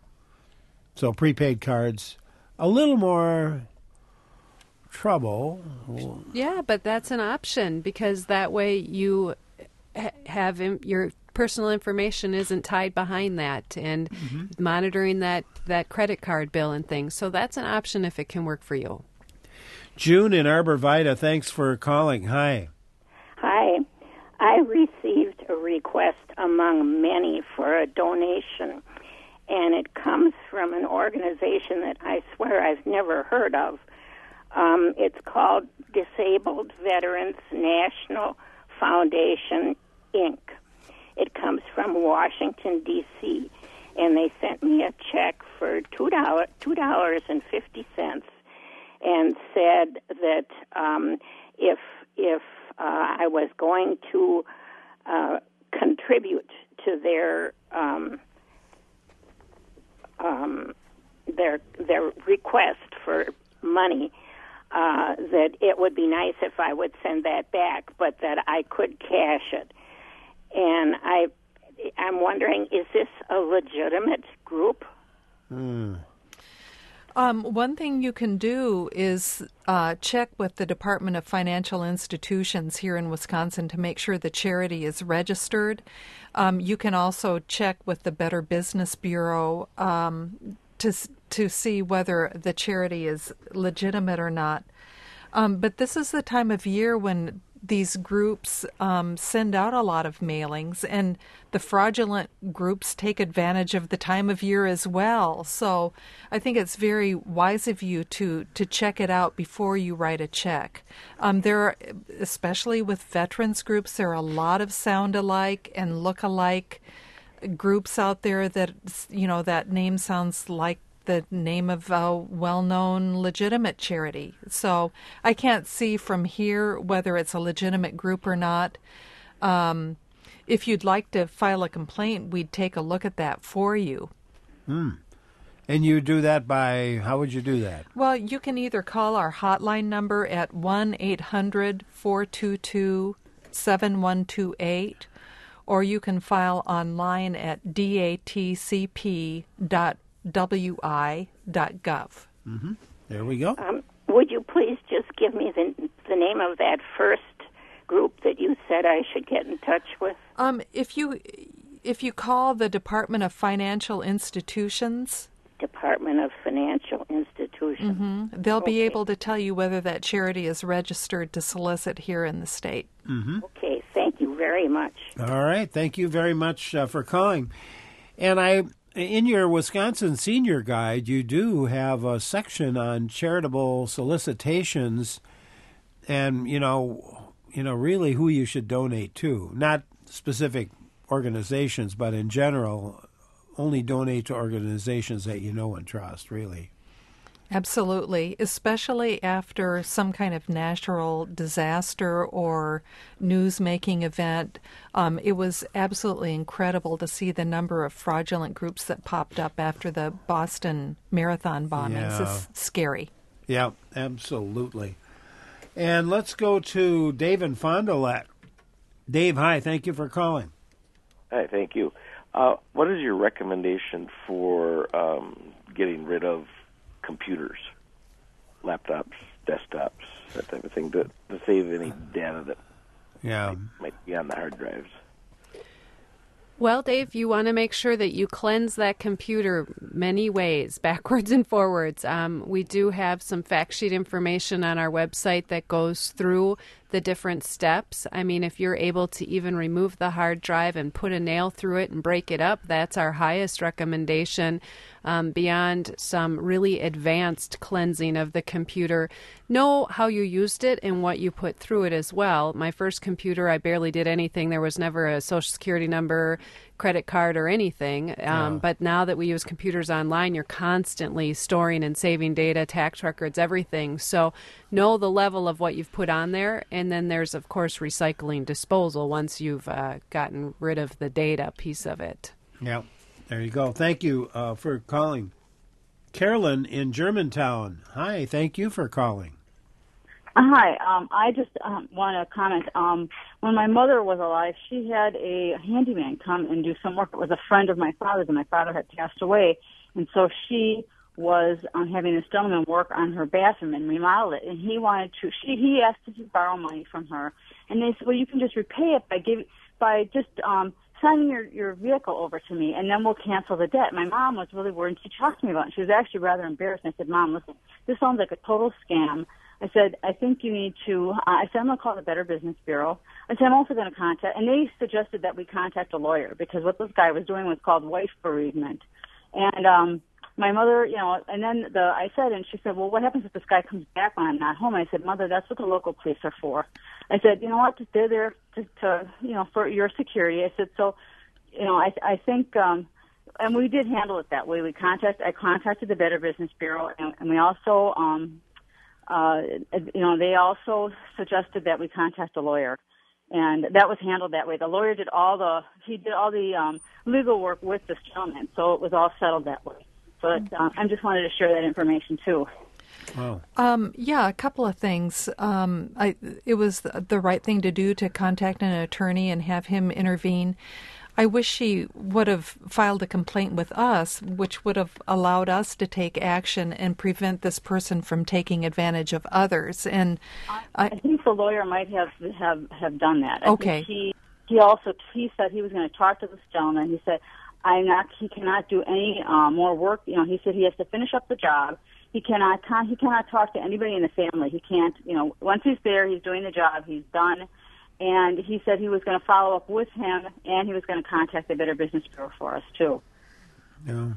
So prepaid cards, a little more trouble. Yeah, but that's an option because that way you ha- have im- your personal information isn't tied behind that and mm-hmm. monitoring that, that credit card bill and things. So that's an option if it can work for you. June in Arbor Vitae, thanks for calling. Hi. Hi. I received a request among many for a donation, and it comes from an organization that I swear I've never heard of. Um, it's called Disabled Veterans National Foundation, Incorporated. It comes from Washington, D C, and they sent me a check for two dollars two dollars and fifty cents and said that um, if if uh, I was going to uh, contribute to their um, um, their their request for money, Uh, that it would be nice if I would send that back, but that I could cash it. And I, I'm wondering, is this a legitimate group? Mm. Um, one thing you can do is uh, check with the Department of Financial Institutions here in Wisconsin to make sure the charity is registered. Um, you can also check with the Better Business Bureau um, to to see whether the charity is legitimate or not. Um, but this is the time of year when these groups um, send out a lot of mailings, and the fraudulent groups take advantage of the time of year as well. So I think it's very wise of you to, to check it out before you write a check. Um, there are, especially with veterans groups, there are a lot of sound-alike and look-alike groups out there that, you know, that name sounds like the name of a well-known legitimate charity. So I can't see from here whether it's a legitimate group or not. Um, if you'd like to file a complaint, we'd take a look at that for you. Hmm. And you do that by, how would you do that? Well, you can either call our hotline number at one eight hundred four two two seven one two eight, or you can file online at d a t c p dot w i dot gov. Mm-hmm. There we go. Um, would you please just give me the the name of that first group that you said I should get in touch with? Um, if you if you call the Department of Financial Institutions. Department of Financial Institutions. Mm-hmm. They'll okay. be able to tell you whether that charity is registered to solicit here in the state. Mm-hmm. Okay, thank you very much. All right, thank you very much uh, for calling. And I, in your Wisconsin Senior Guide, you do have a section on charitable solicitations, and you know, you know, really who you should donate to. Not specific organizations, but in general, only donate to organizations that you know and trust. Really. Absolutely, especially after some kind of natural disaster or news-making event. Um, it was absolutely incredible to see the number of fraudulent groups that popped up after the Boston Marathon bombings. Yeah. It's scary. Yeah, absolutely. And let's go to Dave in Fond du Lac. Dave, hi. Thank you for calling. Hi, thank you. Uh, what is your recommendation for um, getting rid of computers, laptops, desktops, that type of thing, to, to save any data that yeah. might, might be on the hard drives? Well, Dave, you want to make sure that you cleanse that computer many ways, backwards and forwards. Um, we do have some fact sheet information on our website that goes through the different steps. I mean, if you're able to even remove the hard drive and put a nail through it and break it up, that's our highest recommendation, um, beyond some really advanced cleansing of the computer. Know how you used it and what you put through it as well. My first computer, I barely did anything. There was never a Social Security number, credit card, or anything. Um, Yeah. But now that we use computers online, you're constantly storing and saving data, tax records, everything. So know the level of what you've put on there. And then there's, of course, recycling disposal once you've uh, gotten rid of the data piece of it. Yeah, there you go. Thank you uh, for calling. Carolyn in Germantown. Hi, thank you for calling. Hi, um, I just um, want to comment. Um, when my mother was alive, she had a handyman come and do some work. It was a friend of my father's, and my father had passed away. And so she was um, having this gentleman work on her bathroom and remodel it. And he wanted to, she, he asked to borrow money from her. And they said, well, you can just repay it by giving, by just um, signing your, your vehicle over to me, and then we'll cancel the debt. My mom was really worried. She talked to me about it. She was actually rather embarrassed. And I said, Mom, listen, this sounds like a total scam. I said, I think you need to, uh, I said, I'm going to call the Better Business Bureau. I said, I'm also going to contact, and they suggested that we contact a lawyer, because what this guy was doing was called wife bereavement. And um, my mother, you know, and then the I said, and she said, well, what happens if this guy comes back when I'm not home? I said, Mother, that's what the local police are for. I said, you know what, they're there to, to you know, for your security. I said, so, you know, I, I think, um, and we did handle it that way. We contact, I contacted the Better Business Bureau, and, and we also, um, Uh, you know, they also suggested that we contact a lawyer, and that was handled that way. The lawyer did all the, he did all the um, legal work with this gentleman, so it was all settled that way. But uh, I just wanted to share that information too. Wow. Um, yeah, a couple of things. Um, I, it was the right thing to do to contact an attorney and have him intervene. I wish she would have filed a complaint with us, which would have allowed us to take action and prevent this person from taking advantage of others. And I, I think the lawyer might have have, have done that. I Okay. think he he also he said he was going to talk to this gentleman. He said, "I'm not. He cannot do any uh, more work. You know, he said he has to finish up the job. He cannot. Con- he cannot talk to anybody in the family. He can't. You know, once he's there, he's doing the job. He's done." And he said he was going to follow up with him, and he was going to contact the Better Business Bureau for us too. Yeah.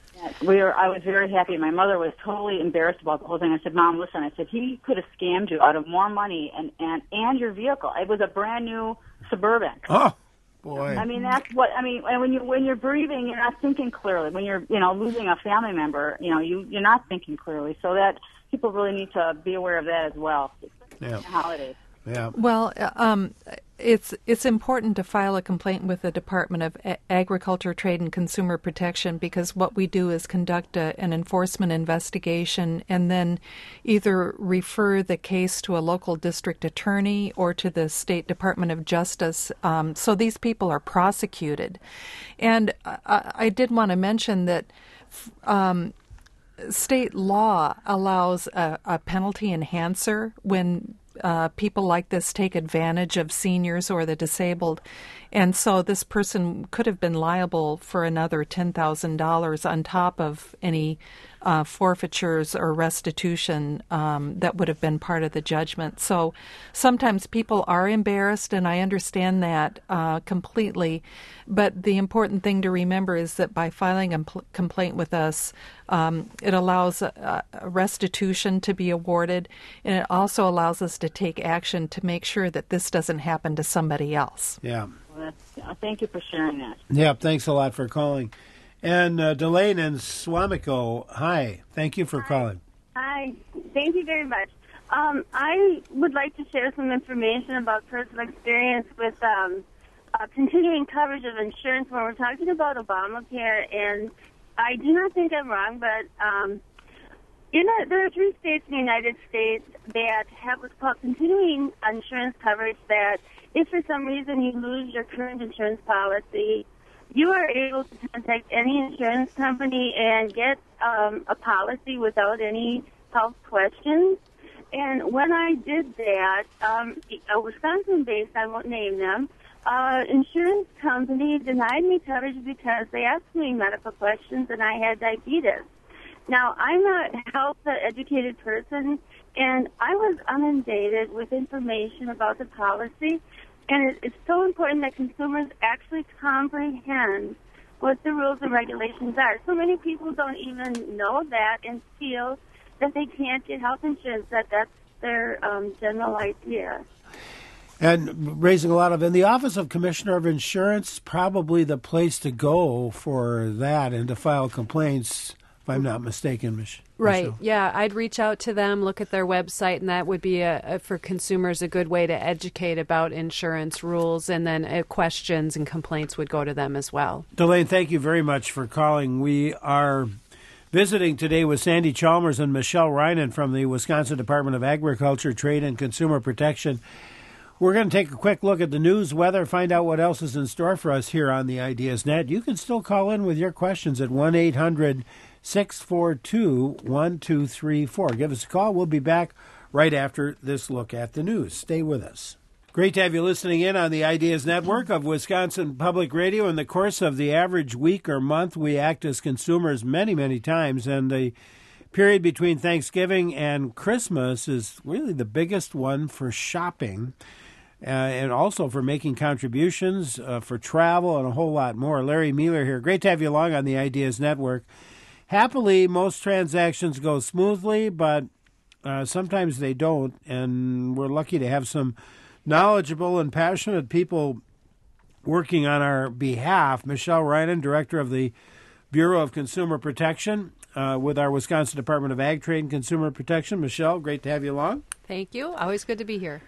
We were. I was very happy. My mother was totally embarrassed about the whole thing. I said, Mom, listen. I said he could have scammed you out of more money and and and your vehicle. It was a brand new Suburban. Oh, boy. I mean, that's what I mean. And when you when you're breathing, you're not thinking clearly. When you're you know losing a family member, you know you you're not thinking clearly. So that people really need to be aware of that as well. Yeah. The holidays. Yeah. Well, uh, um, it's it's important to file a complaint with the Department of A- Agriculture, Trade, and Consumer Protection, because what we do is conduct a, an enforcement investigation and then either refer the case to a local district attorney or to the State Department of Justice. Um, so these people are prosecuted. And I, I did want to mention that um, state law allows a, a penalty enhancer when Uh, people like this take advantage of seniors or the disabled. And so this person could have been liable for another ten thousand dollars on top of any uh, forfeitures or restitution um, that would have been part of the judgment. So sometimes people are embarrassed, and I understand that uh, completely. But the important thing to remember is that by filing a pl- complaint with us, um, it allows a, a restitution to be awarded, and it also allows us to take action to make sure that this doesn't happen to somebody else. Yeah. Well, that's, uh, thank you for sharing that. Yeah, thanks a lot for calling. And uh, Delane in Swamico, hi. Thank you for calling. Thank you very much. Um, I would like to share some information about personal experience with um, uh, continuing coverage of insurance when we're talking about Obamacare. And I do not think I'm wrong, but um, in a, there are three states in the United States that have what's called continuing insurance coverage, that if for some reason you lose your current insurance policy, you are able to contact any insurance company and get um, a policy without any health questions. And when I did that, um, a Wisconsin-based, I won't name them, uh, insurance company denied me coverage because they asked me medical questions and I had diabetes. Now, I'm not a health-educated person, and I was inundated with information about the policy, and it, it's so important that consumers actually comprehend what the rules and regulations are. So many people don't even know that and feel that they can't get health insurance, that that's their um, general idea. And raising a lot of, and the Office of Commissioner of Insurance, probably the place to go for that and to file complaints, if I'm not mistaken, Mich- Right. Michelle. Yeah, I'd reach out to them, look at their website, and that would be a, a for consumers a good way to educate about insurance rules, and then uh, questions and complaints would go to them as well. Delane, thank you very much for calling. We are visiting today with Sandy Chalmers and Michelle Reinen from the Wisconsin Department of Agriculture, Trade, and Consumer Protection. We're going to take a quick look at the news, weather, find out what else is in store for us here on the Ideas Net. You can still call in with your questions at one eight hundred six four two one two three four. Give us a call. We'll be back right after this look at the news. Stay with us. Great to have you listening in on the Ideas Network of Wisconsin Public Radio. In the course of the average week or month, we act as consumers many, many times, and the period between Thanksgiving and Christmas is really the biggest one for shopping, uh, and also for making contributions, uh, for travel, and a whole lot more. Larry Mueller here. Great to have you along on the Ideas Network. Happily, most transactions go smoothly, but uh, sometimes they don't, and we're lucky to have some knowledgeable and passionate people working on our behalf. Michelle Reinen, Director of the Bureau of Consumer Protection uh, with our Wisconsin Department of Ag, Trade, and Consumer Protection. Michelle, great to have you along. Thank you. Always good to be here.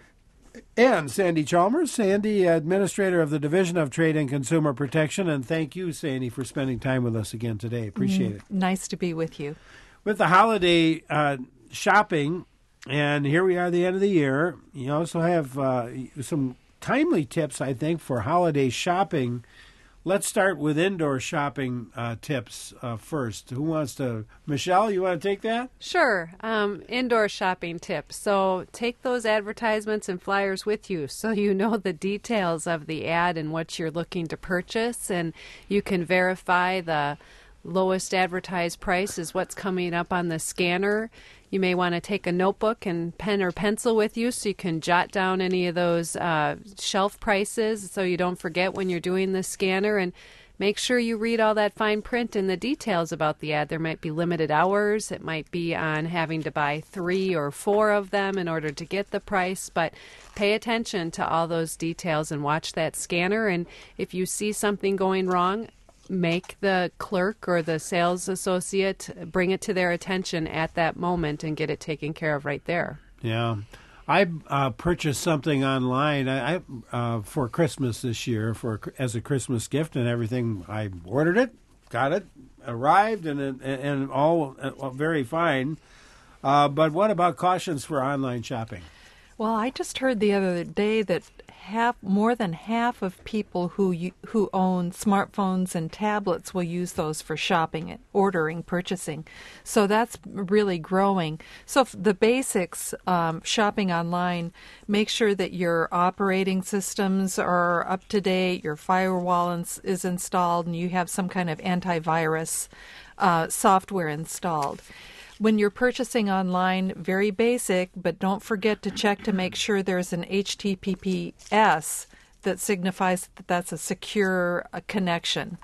And Sandy Chalmers, Sandy, Administrator of the Division of Trade and Consumer Protection. And thank you, Sandy, for spending time with us again today. Appreciate Mm, it. Nice to be with you. With the holiday uh, shopping, and here we are at the end of the year, you also have uh, some timely tips, I think, for holiday shopping. Let's start with indoor shopping uh, tips uh, first. Who wants to? Michelle, you want to take that? Sure. Um, indoor shopping tips. So take those advertisements and flyers with you so you know the details of the ad and what you're looking to purchase, and you can verify the lowest advertised price is what's coming up on the scanner. You may want to take a notebook and pen or pencil with you so you can jot down any of those uh, shelf prices so you don't forget when you're doing the scanner, and make sure you read all that fine print and the details about the ad. There might be limited hours. It might be on having to buy three or four of them in order to get the price, but pay attention to all those details and watch that scanner, and if you see something going wrong, make the clerk or the sales associate bring it to their attention at that moment and get it taken care of right there. Yeah. I uh, purchased something online I, I uh, for Christmas this year for as a Christmas gift and everything. I ordered it, got it, arrived, and and, and all uh, very fine. Uh, but what about cautions for online shopping? Well, I just heard the other day that half, more than half of people who u- who own smartphones and tablets will use those for shopping, ordering, purchasing. So that's really growing. So f- the basics, um, shopping online, make sure that your operating systems are up to date, your firewall ins- is installed, and you have some kind of antivirus uh, software installed. When you're purchasing online, very basic, but don't forget to check to make sure there's an H T T P S that signifies that that's a secure uh, connection.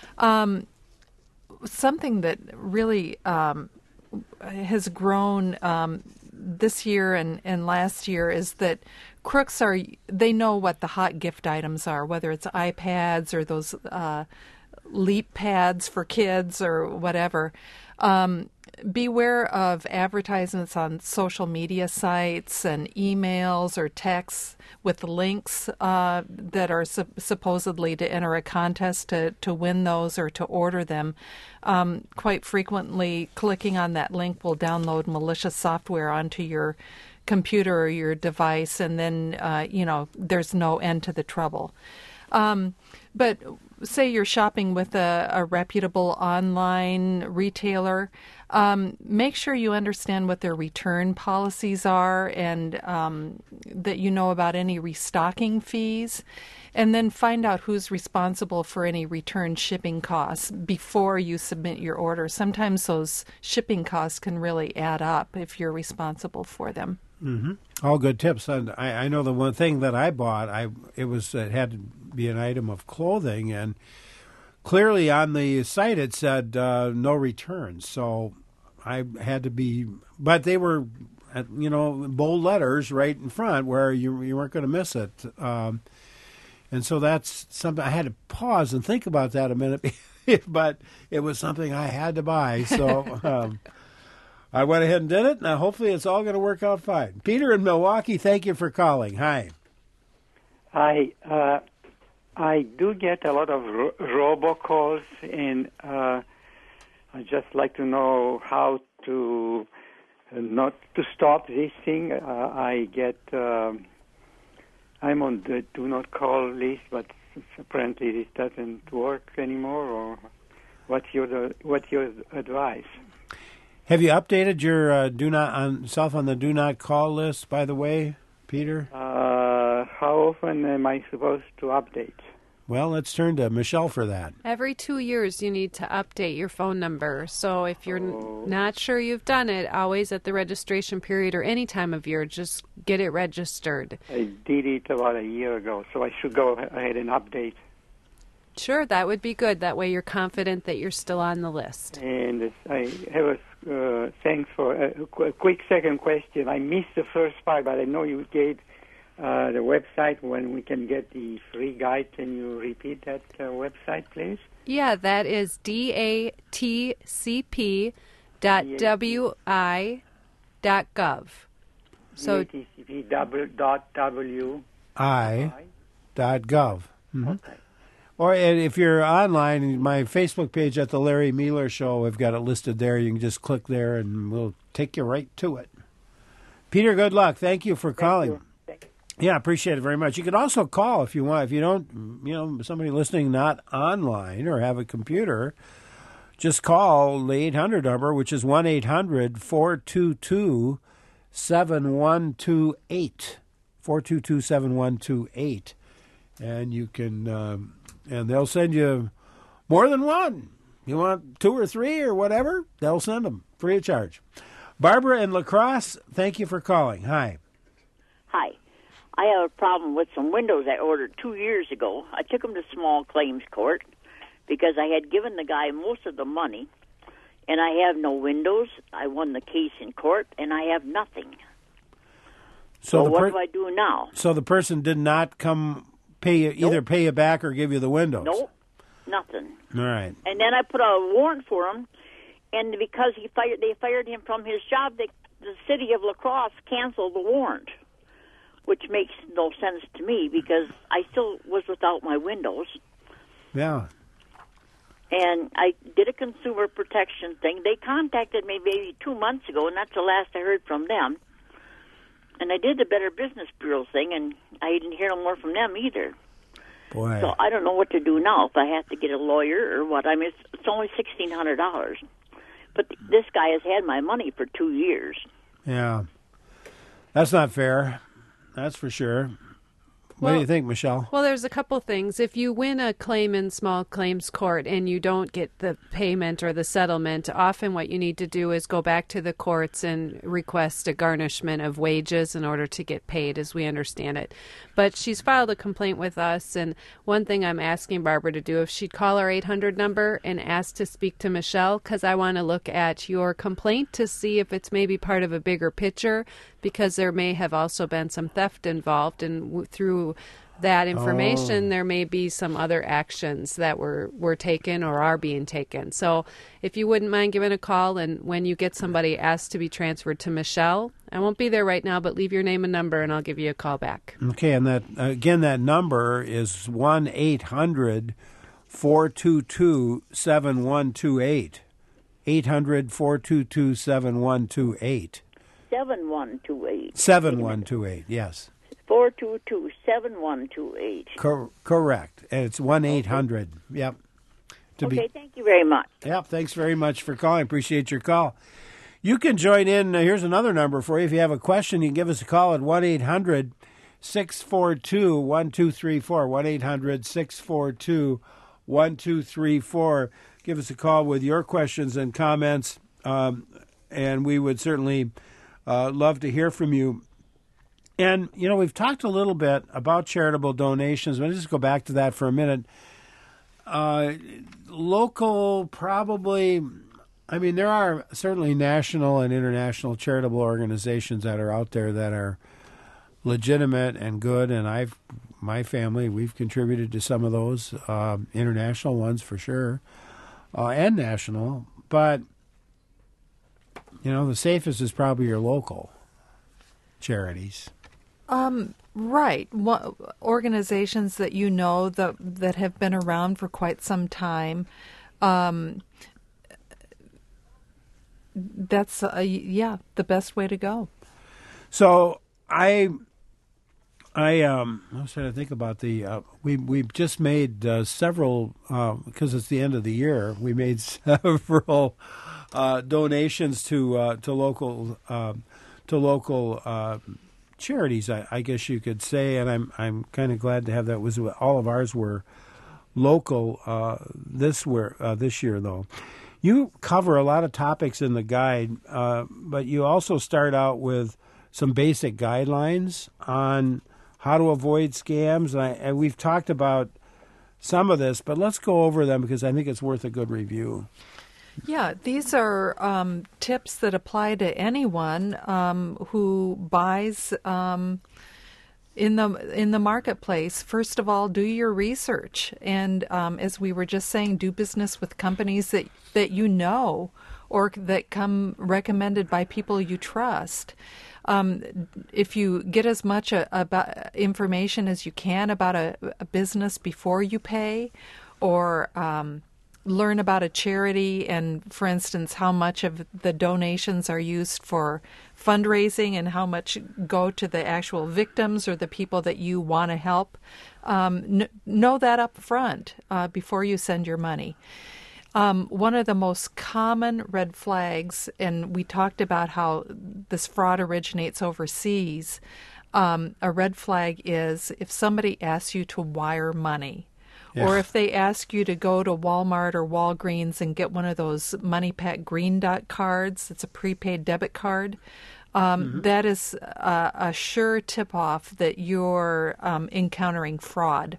Um, something that really um, has grown um, this year and, and last year is that crooks are, they know what the hot gift items are, whether it's iPads or those uh, Leap pads for kids or whatever. Um, beware of advertisements on social media sites and emails or texts with links uh, that are su- supposedly to enter a contest to, to win those or to order them. Um, quite frequently, clicking on that link will download malicious software onto your computer or your device, and then, uh, you know, there's no end to the trouble. Um, but say you're shopping with a, a reputable online retailer, um, make sure you understand what their return policies are and um, that you know about any restocking fees, and then find out who's responsible for any return shipping costs before you submit your order. Sometimes those shipping costs can really add up if you're responsible for them. Mm-hmm. All good tips. And I, I know the one thing that I bought, I it was it had to be an item of clothing, and clearly on the site it said uh, no returns. So I had to be, but they were, you know, bold letters right in front where you you weren't going to miss it. Um, and so that's something I had to pause and think about that a minute, but it was something I had to buy. So. Um, I went ahead and did it, and hopefully it's all going to work out fine. Peter in Milwaukee, thank you for calling. Hi. Hi. Uh, I do get a lot of ro- robocalls, and uh, I'd just like to know how to uh, not to stop this thing. Uh, I get, um, I'm on the do not call list, but apparently this doesn't work anymore. Or what's your what's your advice? Have you updated your uh, do not on self on the do not call list? By the way, Peter. Uh, how often am I supposed to update? Well, let's turn to Michelle for that. Every two years, you need to update your phone number. So if you're oh. n- not sure you've done it, always at the registration period or any time of year, just get it registered. I did it about a year ago, so I should go ahead and update. Sure, that would be good. That way you're confident that you're still on the list. And I have a uh, thanks for a, a quick second question. I missed the first part, but I know you gave uh, the website when we can get the free guide. Can you repeat that uh, website, please? Yeah, that is D A T C P dot W I dot gov. So D A T C P dot W I dot gov. Mm-hmm. Okay. Or if you're online, my Facebook page at the Larry Mueller Show, I've got it listed there. You can just click there, and we'll take you right to it. Peter, good luck. Thank you for calling. Thank you. Thank you. Yeah, appreciate it very much. You can also call if you want. If you don't, you know, somebody listening not online or have a computer, just call the eight hundred number, which is one eight hundred four two two seven one two eight. four two two seven one two eight. And you can... Um, And they'll send you more than one. You want two or three or whatever, they'll send them free of charge. Barbara in La Crosse, thank you for calling. Hi. Hi. I have a problem with some windows I ordered two years ago. I took them to small claims court because I had given the guy most of the money, and I have no windows. I won the case in court, and I have nothing. So, so what per- do I do now? So the person did not come... Pay you, nope. Either pay you back or give you the windows. Nope, nothing. All right. And then I put a warrant for him, and because he fired, they fired him from his job. They, the city of La Crosse canceled the warrant, which makes no sense to me because I still was without my windows. Yeah. And I did a consumer protection thing. They contacted me maybe two months ago, and that's the last I heard from them. And I did the Better Business Bureau thing, and I didn't hear no more from them either. Boy. So I don't know what to do now, if I have to get a lawyer or what. I mean, it's, it's only sixteen hundred dollars. But th- this guy has had my money for two years. Yeah. That's not fair. That's for sure. What well, do you think, Michelle? Well, there's a couple things. If you win a claim in small claims court and you don't get the payment or the settlement, often what you need to do is go back to the courts and request a garnishment of wages in order to get paid, as we understand it. But she's filed a complaint with us, and one thing I'm asking Barbara to do, if she'd call our eight hundred number and ask to speak to Michelle, because I want to look at your complaint to see if it's maybe part of a bigger picture, because there may have also been some theft involved, and w- through that information, Oh. there may be some other actions that were, were taken or are being taken. So if you wouldn't mind giving a call, and when you get somebody asked to be transferred to Michelle, I won't be there right now, but leave your name and number and I'll give you a call back. Okay, and that again, that number is one eight hundred four two two seven one two eight. eight hundred four two two seven one two eight. seven one two eight. seven one two eight, yes. four two two seven one two eight. Cor- correct. And it's one eight hundred. Yep. To Okay, be, thank you very much. Yep, thanks very much for calling. Appreciate your call. You can join in. Uh, here's another number for you. If you have a question, you can give us a call at one eight hundred six four two one two three four. one eight hundred six four two one two three four. Give us a call with your questions and comments, um, and we would certainly uh, love to hear from you. And, you know, we've talked a little bit about charitable donations. Let's just go back to that for a minute. Uh, local, probably, I mean, there are certainly national and international charitable organizations that are out there that are legitimate and good, and I've, my family, we've contributed to some of those, uh, international ones for sure, uh, and national. But, you know, the safest is probably your local charities. Um, right. What, organizations that you know that that have been around for quite some time. Um, that's uh, yeah, the best way to go. So I, I um, I was trying to think about the. Uh, we we've just made uh, several uh, because it's the end of the year. We made several uh, donations to uh, to local uh, to local. Uh, charities, I, I guess you could say, and I'm I'm kind of glad to have that. Was all of ours were local uh, this were uh, this year though. You cover a lot of topics in the guide, uh, but you also start out with some basic guidelines on how to avoid scams, and, I, and we've talked about some of this, but let's go over them because I think it's worth a good review. Yeah, these are um, tips that apply to anyone um, who buys um, in the in the marketplace. First of all, do your research, and um, as we were just saying, do business with companies that that you know or that come recommended by people you trust. Um, if you get as much a, about information as you can about a, a business before you pay, or um, learn about a charity and, for instance, how much of the donations are used for fundraising and how much go to the actual victims or the people that you want to help. Um, n- know that up front uh, before you send your money. Um, one of the most common red flags, and we talked about how this fraud originates overseas, um, a red flag is if somebody asks you to wire money. Yeah. Or if they ask you to go to Walmart or Walgreens and get one of those MoneyPack Green Dot cards, it's a prepaid debit card, um, mm-hmm. that is a, a sure tip-off that you're um, encountering fraud.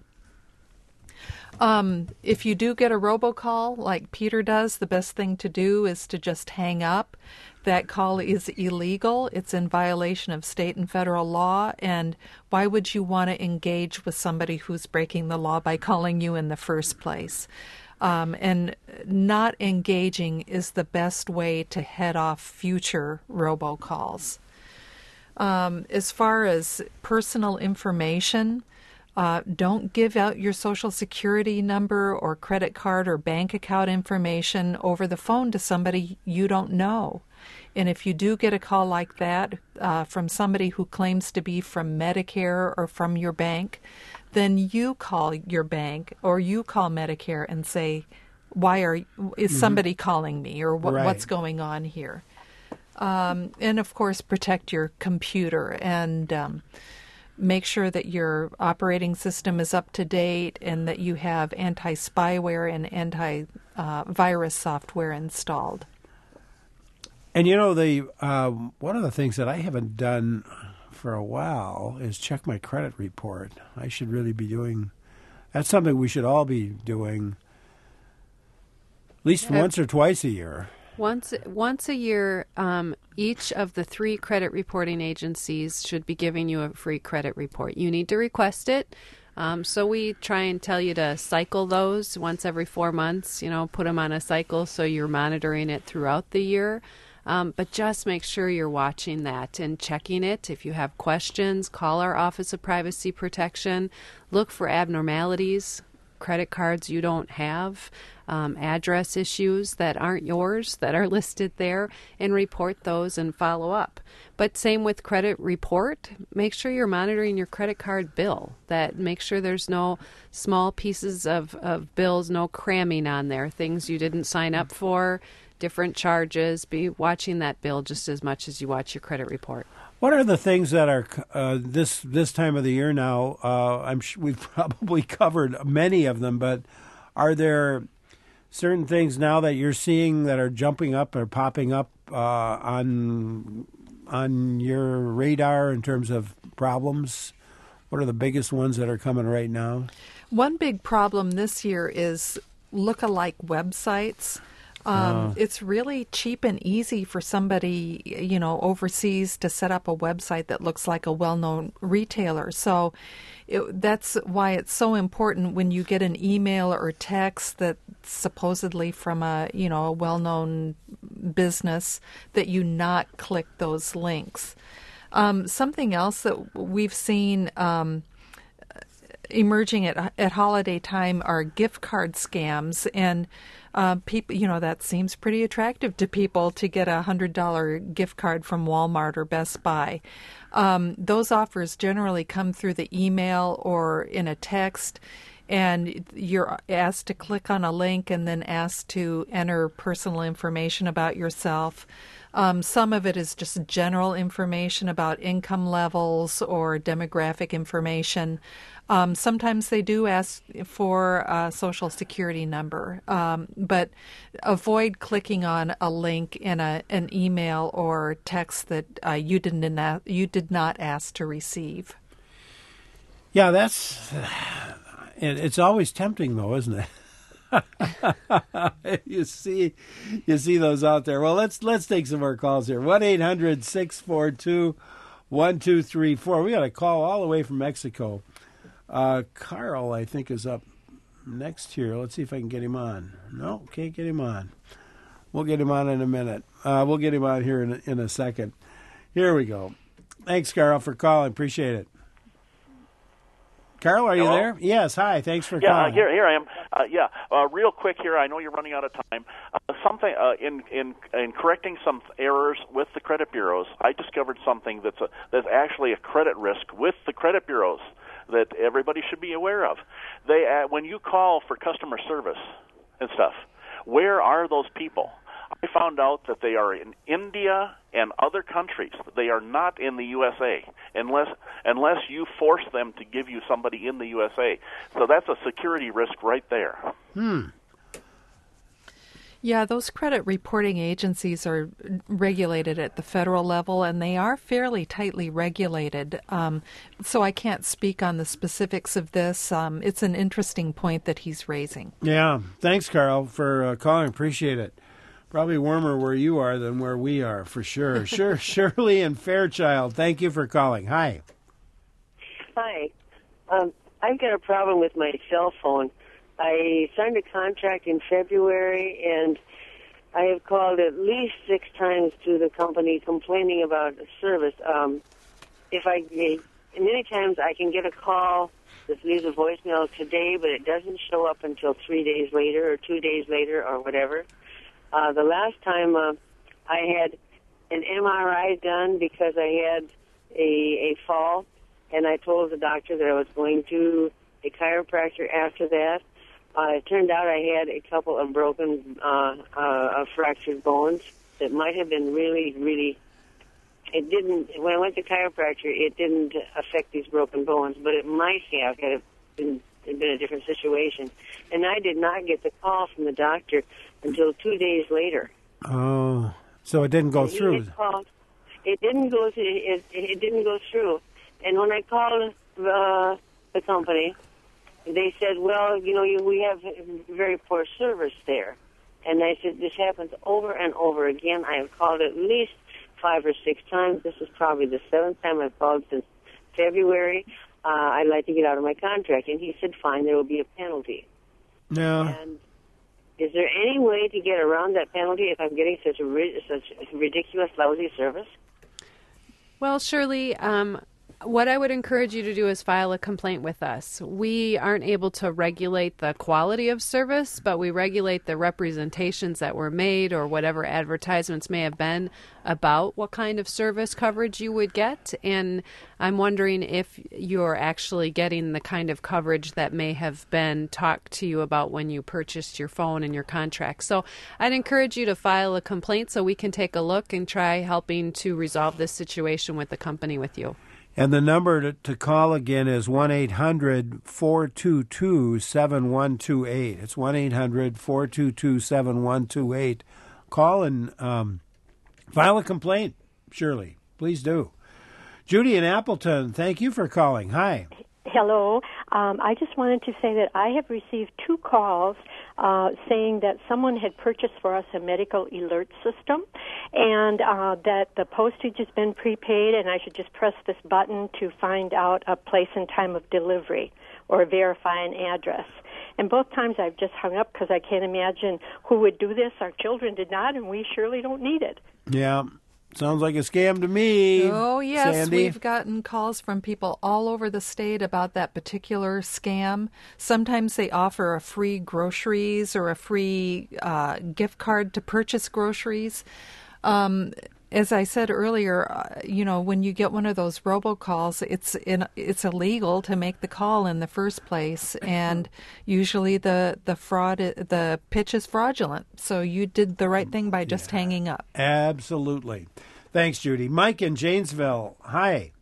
Um, if you do get a robocall like Peter does, the best thing to do is to just hang up. That call is illegal. It's in violation of state and federal law. And why would you want to engage with somebody who's breaking the law by calling you in the first place? Um, and not engaging is the best way to head off future robocalls. Um, as far as personal information, Uh, don't give out your Social Security number or credit card or bank account information over the phone to somebody you don't know. And if you do get a call like that uh, from somebody who claims to be from Medicare or from your bank, then you call your bank or you call Medicare and say, "Why are is somebody mm-hmm. calling me?" or what, right. "What's going on here?" Um, and of course, protect your computer and Um, make sure that your operating system is up to date and that you have anti-spyware and anti-virus software installed. And you know, the uh, one of the things that I haven't done for a while is check my credit report. I should really be doing. That's something we should all be doing at least yeah. once or twice a year. Once once a year, um, each of the three credit reporting agencies should be giving you a free credit report. You need to request it. Um, so we try and tell you to cycle those once every four months, you know, put them on a cycle so you're monitoring it throughout the year. Um, but just make sure you're watching that and checking it. If you have questions, call our Office of Privacy Protection. Look for abnormalities, credit cards you don't have, um, address issues that aren't yours that are listed there, and report those and follow up. But same with credit report. Make sure you're monitoring your credit card bill. That make sure there's no small pieces of, of bills, no cramming on there, things you didn't sign up for, different charges. Be watching that bill just as much as you watch your credit report. What are the things that are uh, this this time of the year now? Uh, I'm sure we've probably covered many of them, but are there certain things now that you're seeing that are jumping up or popping up uh, on on your radar in terms of problems? What are the biggest ones that are coming right now? One big problem this year is look-alike websites. Um, Oh. It's really cheap and easy for somebody, you know, overseas to set up a website that looks like a well-known retailer. So it, that's why it's so important when you get an email or text that's supposedly from a, you know, a well-known business that you not click those links. Um, something else that we've seen um, emerging at at holiday time are gift card scams, and uh, people, you know, that seems pretty attractive to people to get a hundred dollar gift card from Walmart or Best Buy. Um, those offers generally come through the email or in a text, and you're asked to click on a link and then asked to enter personal information about yourself. Um, some of it is just general information about income levels or demographic information. Um, sometimes they do ask for a social security number, um, but avoid clicking on a link in a, an email or text that uh, you didn't you did not ask to receive. Yeah, that's it, it's always tempting, though, isn't it? you see, you see those out there. Well, let's let's take some more calls here. One eight hundred six four two one two three four. We got a call all the way from Mexico. Uh, Carl, I think, is up next here. Let's see if I can get him on. No, can't get him on. We'll get him on in a minute. Uh, we'll get him on here in a, in a second. Here we go. Thanks, Carl, for calling. Appreciate it. Carl, are you Hello? there? Yes. Hi. Thanks for Yeah, calling. uh, here, here I am. Uh, yeah, uh, real quick here. I know you're running out of time. Uh, something uh, in in in correcting some errors with the credit bureaus, I discovered something that's a that's actually a credit risk with the credit bureaus that everybody should be aware of. They uh, when you call for customer service and stuff, where are those people? I found out that they are in India and other countries. They are not in the U S A unless unless you force them to give you somebody in the U S A. So that's a security risk right there. Hmm. Yeah, those credit reporting agencies are regulated at the federal level, and they are fairly tightly regulated. Um, so I can't speak on the specifics of this. Um, it's an interesting point that he's raising. Yeah. Thanks, Carl, for uh, calling. Appreciate it. Probably warmer where you are than where we are, for sure. Sure, Shirley and Fairchild, thank you for calling. Hi. Hi. Um, I've got a problem with my cell phone. I signed a contract in February, and I have called at least six times to the company complaining about the service. Um, if I, many times I can get a call that leaves a voicemail today, but it doesn't show up until three days later or two days later or whatever. Uh, the last time uh, I had an M R I done because I had a, a fall, and I told the doctor that I was going to a chiropractor after that. Uh, it turned out I had a couple of broken, uh, uh, fractured bones that might have been really, really, it didn't, when I went to chiropractor, it didn't affect these broken bones, but it might have had it been, it been a different situation. And I did not get the call from the doctor until two days later. Oh, so it didn't go He through. had called. It didn't go through. It, it didn't go through. And when I called uh, the company, they said, "Well, you know, you, we have very poor service there." And I said, "This happens over and over again. I have called at least five or six times. This is probably the seventh time I've called since February. uh, I'd like to get out of my contract. And he said, fine, there will be a penalty. No. And is there any way to get around that penalty if I'm getting such a ri- such ridiculous, lousy service? Well, Shirley, um, what I would encourage you to do is file a complaint with us. We aren't able to regulate the quality of service, but we regulate the representations that were made or whatever advertisements may have been about what kind of service coverage you would get. And I'm wondering if you're actually getting the kind of coverage that may have been talked to you about when you purchased your phone and your contract. So I'd encourage you to file a complaint so we can take a look and try helping to resolve this situation with the company with you. And the number to, to call again is one eight hundred four two two seven one two eight. It's one eight hundred four two two seven one two eight. Call and um, file a complaint, Shirley. Please do. Judy in Appleton, thank you for calling. Hi. Hello. Um, I just wanted to say that I have received two calls uh, saying that someone had purchased for us a medical alert system and uh, that the postage has been prepaid and I should just press this button to find out a place and time of delivery or verify an address. And both times I've just hung up because I can't imagine who would do this. Our children did not, and we surely don't need it. Yeah. Sounds like a scam to me. Oh, yes. Sandy. We've gotten calls from people all over the state about that particular scam. Sometimes they offer a free groceries or a free uh, gift card to purchase groceries. Um, as I said earlier, uh, you know, when you get one of those robocalls, it's in, it's illegal to make the call in the first place, and usually the the fraud the pitch is fraudulent. So you did the right thing by just yeah. hanging up. Absolutely. Thanks, Judy. Mike in Janesville. Hi.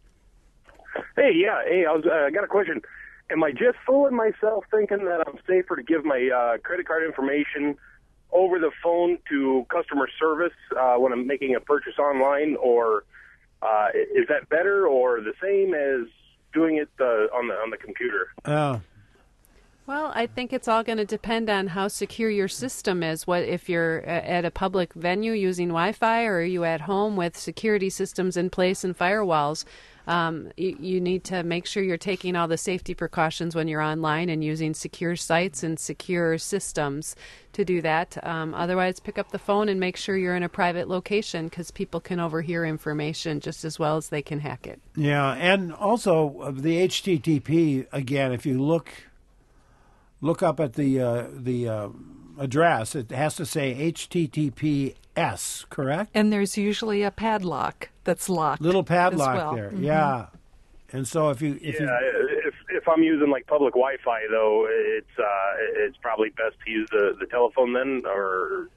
Hey, yeah. Hey, I was. Uh, I got a question. Am I just fooling myself thinking that I'm safer to give my uh, credit card information over the phone to customer service uh, when I'm making a purchase online, or uh, is that better or the same as doing it uh, on the on the computer? Oh. Well, I think it's all going to depend on how secure your system is. What if you're at a public venue using Wi-Fi, or are you at home with security systems in place and firewalls? Um, you, you need to make sure you're taking all the safety precautions when you're online and using secure sites and secure systems to do that. Um, otherwise, pick up the phone and make sure you're in a private location, because people can overhear information just as well as they can hack it. Yeah, and also uh, the H T T P, again, if you look look up at the uh, the uh, address, it has to say H T T P S, correct? And there's usually a padlock that's locked. Little padlock as well. there, mm-hmm. yeah. And so if you if yeah, you, if if I'm using like public Wi-Fi though, it's uh, it's probably best to use the, the telephone then, or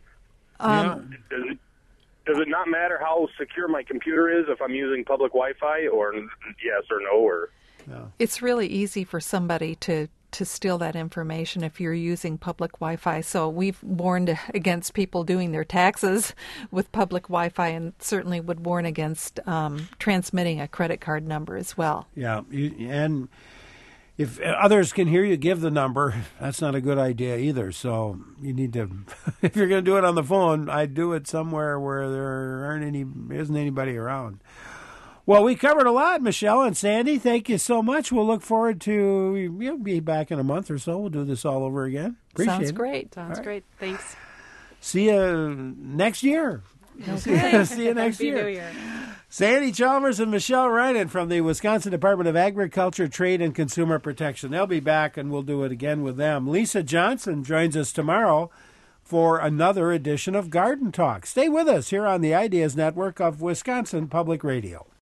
um, does it does it not matter how secure my computer is if I'm using public Wi-Fi, or yes or no, or no. It's really easy for somebody to. to steal that information if you're using public Wi-Fi. So we've warned against people doing their taxes with public Wi-Fi, and certainly would warn against um, transmitting a credit card number as well. Yeah, you, and if others can hear you give the number, that's not a good idea either. So you need to, if you're going to do it on the phone, I'd do it somewhere where there aren't any, isn't anybody around. Well, we covered a lot, Michelle and Sandy. Thank you so much. We'll look forward to you know, be back in a month or so. We'll do this all over again. Appreciate Sounds it. great. Sounds right. great. Thanks. See you next year. Okay. See you next Happy year. New Year. Sandy Chalmers and Michelle Reinen from the Wisconsin Department of Agriculture, Trade, and Consumer Protection. They'll be back, and we'll do it again with them. Lisa Johnson joins us tomorrow for another edition of Garden Talk. Stay with us here on the Ideas Network of Wisconsin Public Radio.